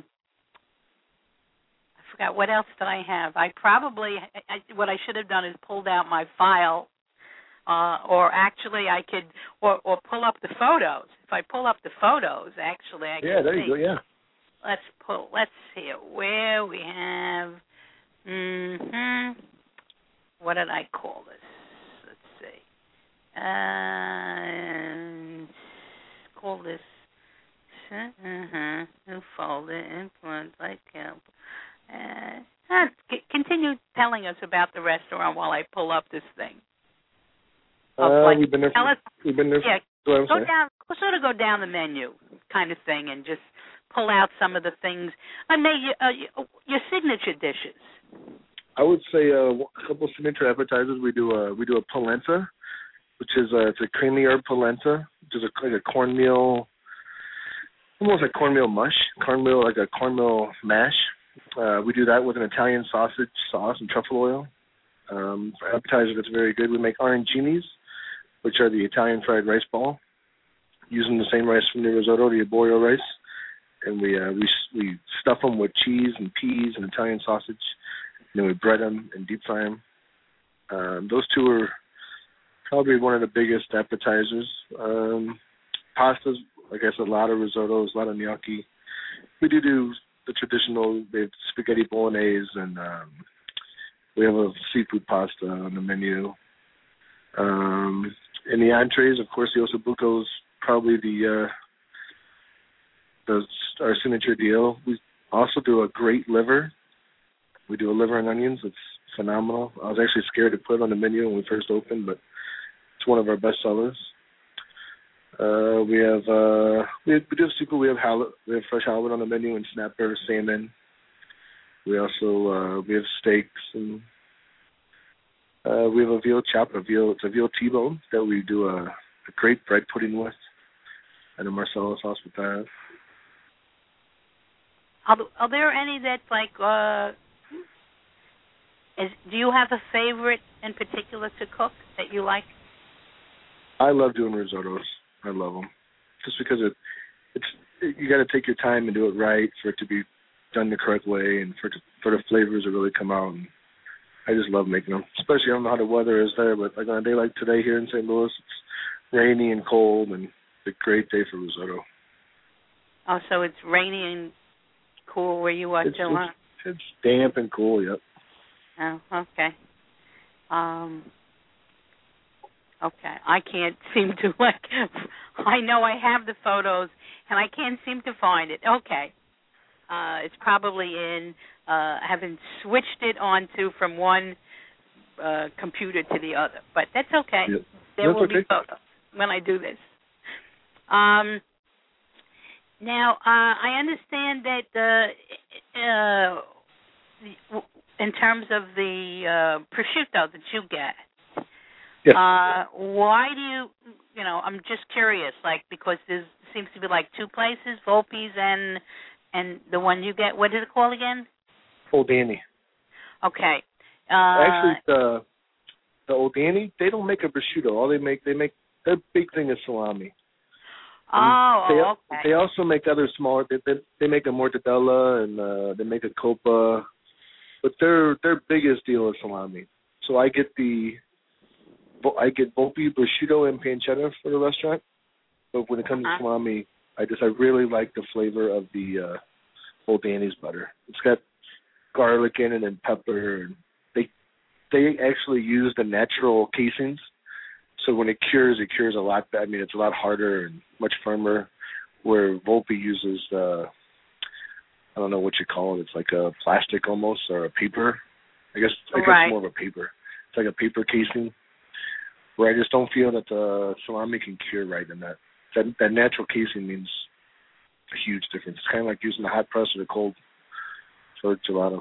Speaker 2: forgot what else did I have. What I should have done is pulled out my file, or actually I could, or pull up the photos. If I pull up the photos, actually I can.
Speaker 4: Yeah, there you go. Yeah.
Speaker 2: Let's see where we have. What did I call this? Let's see. Call this. New folder, influence, like help. Continue telling us about the restaurant while I pull up this thing.
Speaker 4: We've been there.
Speaker 2: Yeah, go down the menu, kind of thing, and just pull out some of the things. Your signature dishes.
Speaker 4: I would say a couple of signature appetizers. We do a polenta, which is it's a creamy herb polenta, which is like a cornmeal, almost like cornmeal mush, like a cornmeal mash. We do that with an Italian sausage sauce and truffle oil. For appetizer, that's very good. We make arancinis, which are the Italian fried rice ball, using the same rice from the risotto, the arborio rice, and we stuff them with cheese and peas and Italian sausage. And then we bread them and deep fry them. Those two are probably one of the biggest appetizers. Pastas, like I said, a lot of risottos, a lot of gnocchi. We do the traditional spaghetti bolognese, and we have a seafood pasta on the menu. In the entrees, of course, the ossobuco is probably our signature deal. We also do a great liver. We do a liver and onions. It's phenomenal. I was actually scared to put it on the menu when we first opened, but it's one of our best sellers. We do seafood. We have halibut. We have fresh halibut on the menu, and snapper, salmon. We also we have steaks, and we have a veal chop. It's a veal T-bone that we do a great bread pudding with, and a Marsala sauce with that.
Speaker 2: Are there any that do you have a favorite in particular to cook that you like?
Speaker 4: I love doing risottos. I love them, just because it's you got to take your time and do it right for it to be done the correct way, and for the flavors to really come out. And I just love making them. Especially, I don't know how the weather is there, but like on a day like today here in St. Louis, it's rainy and cold, and it's a great day for risotto.
Speaker 2: Oh, so it's rainy and cool where you are, too, huh?
Speaker 4: It's damp and cool. Yep.
Speaker 2: Oh, okay. Okay. I can't seem to I know I have the photos and I can't seem to find it. Okay. It's probably in having switched it onto from one computer to the other, but that's okay.
Speaker 4: Yep.
Speaker 2: There will be photos when I do this. Now, I understand that in terms of the prosciutto that you get,
Speaker 4: yes.
Speaker 2: why do you know, I'm just curious, because there seems to be two places, Volpe's and the one you get, what is it called again?
Speaker 4: Old Danny.
Speaker 2: Okay.
Speaker 4: Actually, the Old Danny, they don't make a prosciutto. All they make their big thing is salami.
Speaker 2: Oh, okay.
Speaker 4: They also make other smaller. They make a mortadella and they make a coppa, but their biggest deal is salami. So I get Volpe prosciutto and pancetta for the restaurant, but when it comes to salami, I really like the flavor of the Old Danny's butter. It's got garlic in it and pepper, and they actually use the natural casings. So when it cures a lot better. I mean, it's a lot harder and much firmer, where Volpe uses I don't know what you call it. It's like a plastic almost, or a paper. I guess it's more of a paper. It's like a paper casing, where I just don't feel that the salami can cure right in that. That natural casing means a huge difference. It's kind of like using the hot press or the cold for gelato.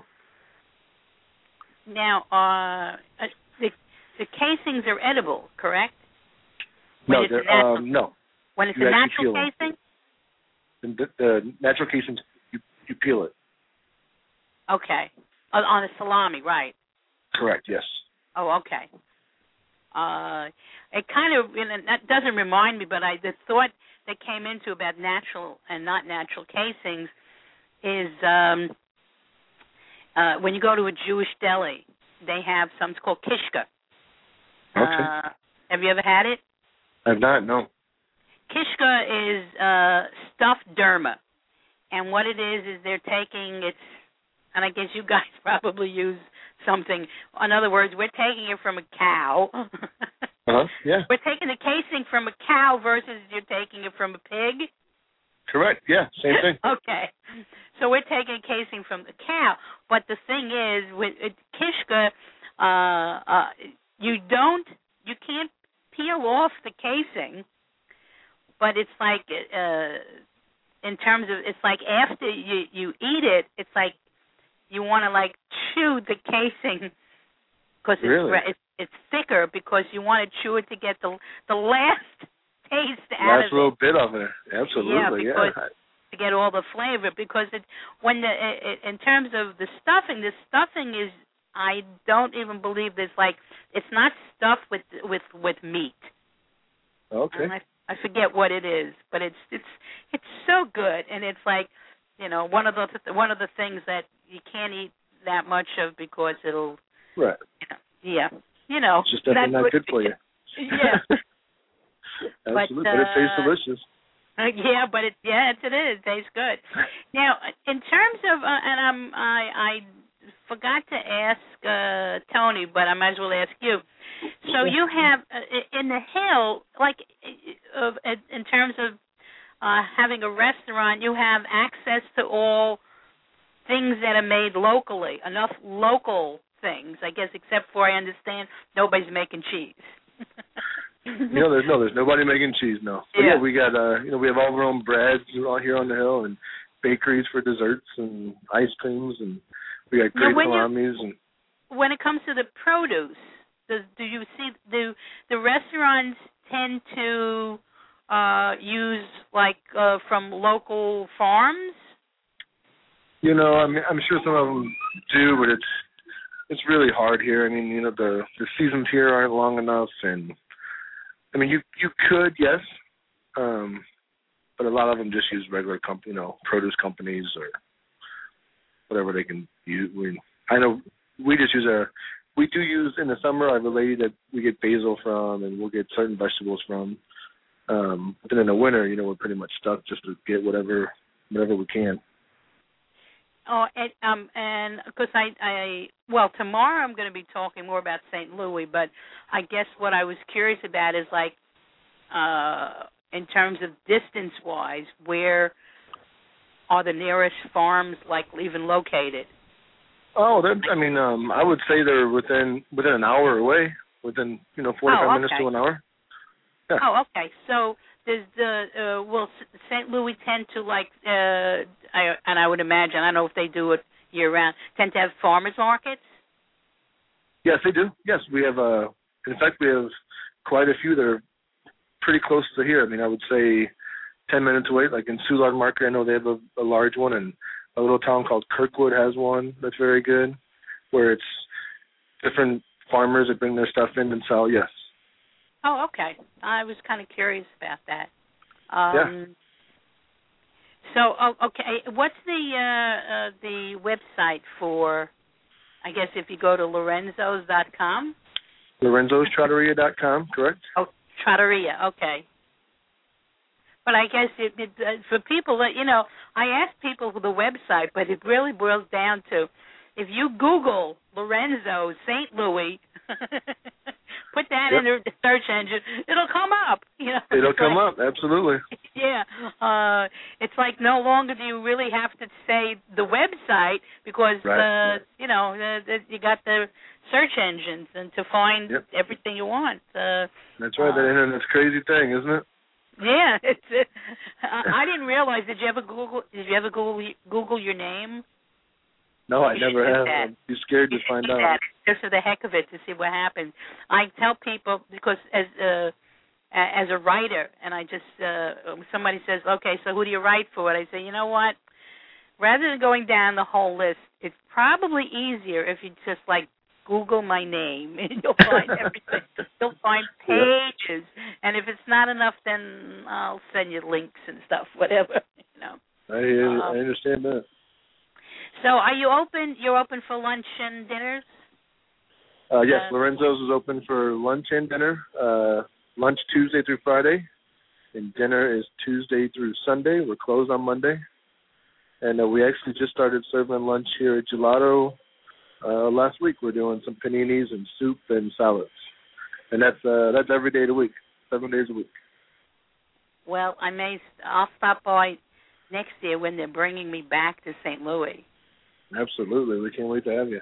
Speaker 2: Now, the casings are edible, correct?
Speaker 4: No, no.
Speaker 2: When it's a natural casing?
Speaker 4: The natural casings, you peel it.
Speaker 2: Okay. On a salami, right?
Speaker 4: Correct, yes.
Speaker 2: Oh, okay. It kind of, that doesn't remind me, but the thought that came into about natural and not natural casings is when you go to a Jewish deli, they have something called kishka.
Speaker 4: Okay.
Speaker 2: Have you ever had it?
Speaker 4: I've not, no.
Speaker 2: Kishka is stuffed derma. And what it is they're taking and I guess you guys probably use something. In other words, we're taking it from a cow.
Speaker 4: Yeah.
Speaker 2: We're taking the casing from a cow versus you're taking it from a pig.
Speaker 4: Correct, yeah, same thing.
Speaker 2: Okay. So we're taking a casing from the cow. But the thing is, with kishka, you can't peel off the casing, but it's like, in terms of, it's like after you eat it, it's like you want to chew the casing because it's thicker, because you want to chew it to get the last taste out of it.
Speaker 4: Last little bit of it, absolutely,
Speaker 2: yeah. To get all the flavor, because in terms of the stuffing is, I don't even believe it's not stuffed with meat.
Speaker 4: Okay.
Speaker 2: I forget what it is, but it's so good, and it's one of the things that you can't eat that much of because it'll
Speaker 4: right.
Speaker 2: It's
Speaker 4: just definitely not good for you.
Speaker 2: Yeah.
Speaker 4: Absolutely, but it tastes delicious.
Speaker 2: Yeah, but it is. It tastes good. Now, in terms of, and I forgot to ask Tony, but I might as well ask you. So you have in the Hill, in terms of having a restaurant, you have access to all things that are made locally, enough local things, I guess, except for, I understand, nobody's making cheese.
Speaker 4: There's nobody making cheese, no. But yeah, we got we have all our own breads out here on the Hill, and bakeries for desserts and ice creams, and we got great salamis.
Speaker 2: When it comes to the produce, do you see the restaurants tend to use from local farms?
Speaker 4: I'm sure some of them do, but it's really hard here. I mean, the seasons here aren't long enough, and I mean, you could, yes, but a lot of them just use regular produce companies or whatever they can use. I know we just we do use in the summer. I have a lady that we get basil from, and we'll get certain vegetables from. But then in the winter, we're pretty much stuck just to get whatever we can.
Speaker 2: Oh, and because well, tomorrow I'm going to be talking more about St. Louis, but I guess what I was curious about is like, in terms of distance-wise, where are the nearest farms like even located?
Speaker 4: Oh, I would say they're within an hour away, within 45 minutes to an hour. Yeah.
Speaker 2: Oh, okay. So does will St. Louis tend to like, and I would imagine, I don't know if they do it year round, tend to have farmers markets?
Speaker 4: Yes, they do. Yes, we have. In fact, we have quite a few that are pretty close to here. I mean, I would say 10 minutes away. Like in Soulard Market, I know they have a large one, and a little town called Kirkwood has one that's very good, where it's different farmers that bring their stuff in and sell. Yes.
Speaker 2: Oh, okay. I was kind of curious about that.
Speaker 4: Yeah.
Speaker 2: So, okay, what's the website for? I guess if you go to Lorenzos.com.
Speaker 4: LorenzosTrattoria.com, correct?
Speaker 2: Oh, Trattoria. Okay. But I guess for people that I ask people for the website, but it really boils down to if you Google Lorenzo St. Louis. Put that in the search engine. It'll come up.
Speaker 4: It'll come up. Absolutely.
Speaker 2: Yeah. It's like no longer do you really have to say the website because you got the search engines and to find everything you want.
Speaker 4: That's right. The internet's a crazy thing, isn't it?
Speaker 2: Yeah. I didn't realize. Did you ever Google your name?
Speaker 4: No, I never have. I'd be scared to find out.
Speaker 2: Just for the heck of it, to see what happens. I tell people, because as a writer, and I just, somebody says, okay, so who do you write for? And I say, you know what? Rather than going down the whole list, it's probably easier if you just, like, Google my name, and you'll find everything. You'll find pages. And if it's not enough, then I'll send you links and stuff, whatever,
Speaker 4: I understand that.
Speaker 2: So are you open? You're open for lunch and dinners?
Speaker 4: Yes, Lorenzo's is open for lunch and dinner. Lunch Tuesday through Friday, and dinner is Tuesday through Sunday. We're closed on Monday. And we actually just started serving lunch here at Gelato last week. We're doing some paninis and soup and salads. And that's every day of the week, 7 days a week.
Speaker 2: Well, I'll stop by next year when they're bringing me back to St. Louis.
Speaker 4: Absolutely, we can't wait to have you.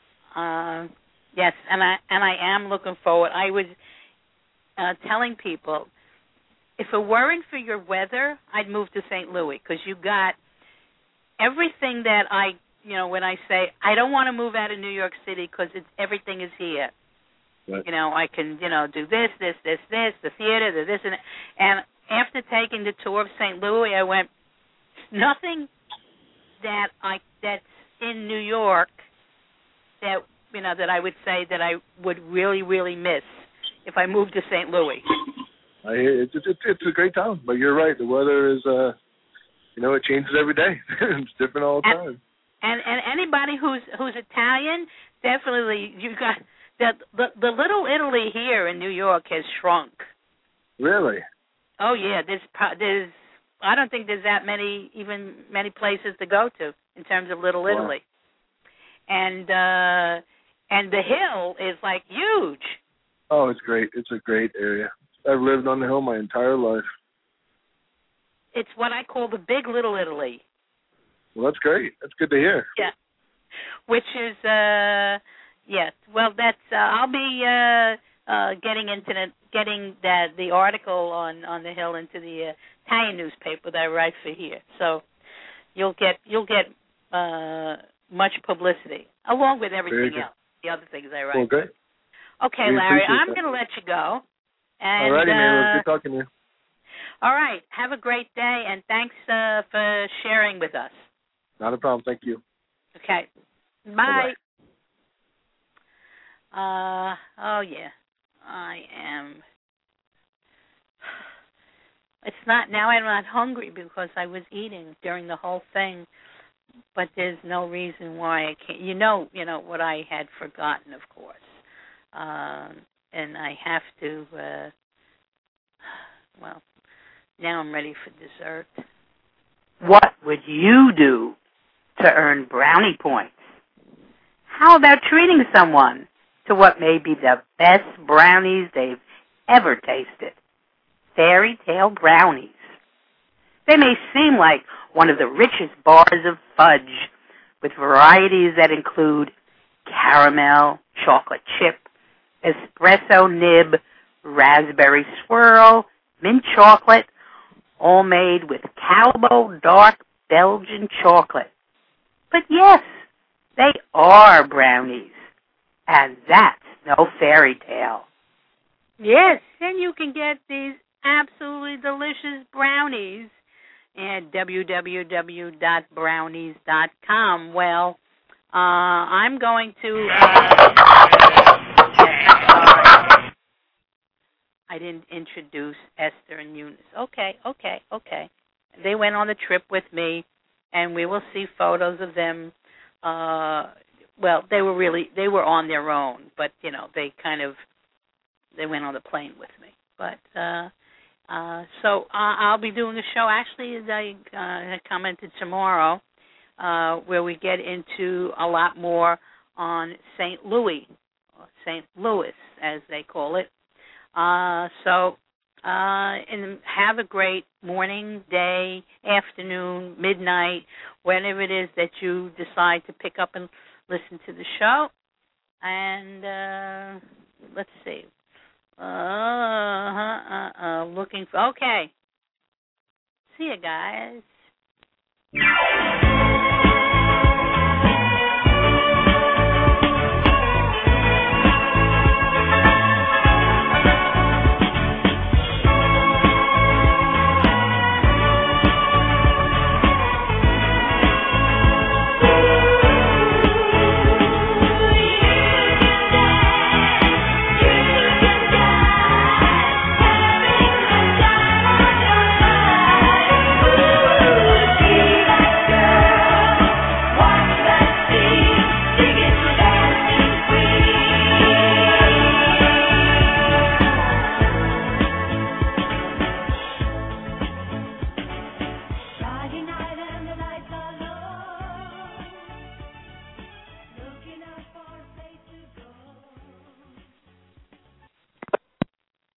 Speaker 2: Yes, and I am looking forward. I was telling people, if it weren't for your weather, I'd move to St. Louis because you got everything that when I say I don't want to move out of New York City because everything is here. Right. I can do this, the theater, this and that. And after taking the tour of St. Louis, I went nothing that's in New York that that I would say that I would really, really miss if I moved to St. Louis.
Speaker 4: It's a great town, but you're right. The weather is it changes every day. It's different all the time.
Speaker 2: And anybody who's Italian, definitely you got the little Italy here in New York has shrunk.
Speaker 4: Really?
Speaker 2: Oh yeah, there's I don't think there's that many places to go to in terms of Little Italy. And the Hill is like huge.
Speaker 4: Oh, it's great. It's a great area. I've lived on the Hill my entire life.
Speaker 2: It's what I call the big Little Italy.
Speaker 4: Well, that's great. That's good to hear.
Speaker 2: Yeah. Which is yes. Well, that's I'll be getting the article on the Hill into the Italian newspaper that I write for here. So you'll get much publicity along with everything else, the other things I write.
Speaker 4: Well, great.
Speaker 2: Okay, Larry, I'm going to let you go. And,
Speaker 4: all righty, man. It was good talking to you.
Speaker 2: All right. Have a great day, and thanks for sharing with us.
Speaker 4: Not a problem. Thank you.
Speaker 2: Okay. Bye. Bye-bye. Oh, yeah. I am. It's not, now I'm not hungry because I was eating during the whole thing, but there's no reason why I can't. You know what I had forgotten, of course. And I have to, now I'm ready for dessert. What would you do to earn brownie points? How about treating someone to what may be the best brownies they've ever tasted? Fairy Tale brownies. They may seem like one of the richest bars of fudge, with varieties that include caramel, chocolate chip, espresso nib, raspberry swirl, mint chocolate, all made with Calbo dark Belgian chocolate. But yes, they are brownies, and that's no fairy tale. Yes, and you can get these absolutely delicious brownies at www.brownies.com. Well, I'm going to... I didn't introduce Esther and Eunice. Okay. They went on the trip with me, and we will see photos of them. Well, they were on their own, but, they went on the plane with me. But, so I'll be doing a show, actually, as I commented tomorrow, where we get into a lot more on St. Louis, or St. Louis, as they call it. And have a great morning, day, afternoon, midnight, whenever it is that you decide to pick up and listen to the show. And let's see. Looking for... Okay. See you guys.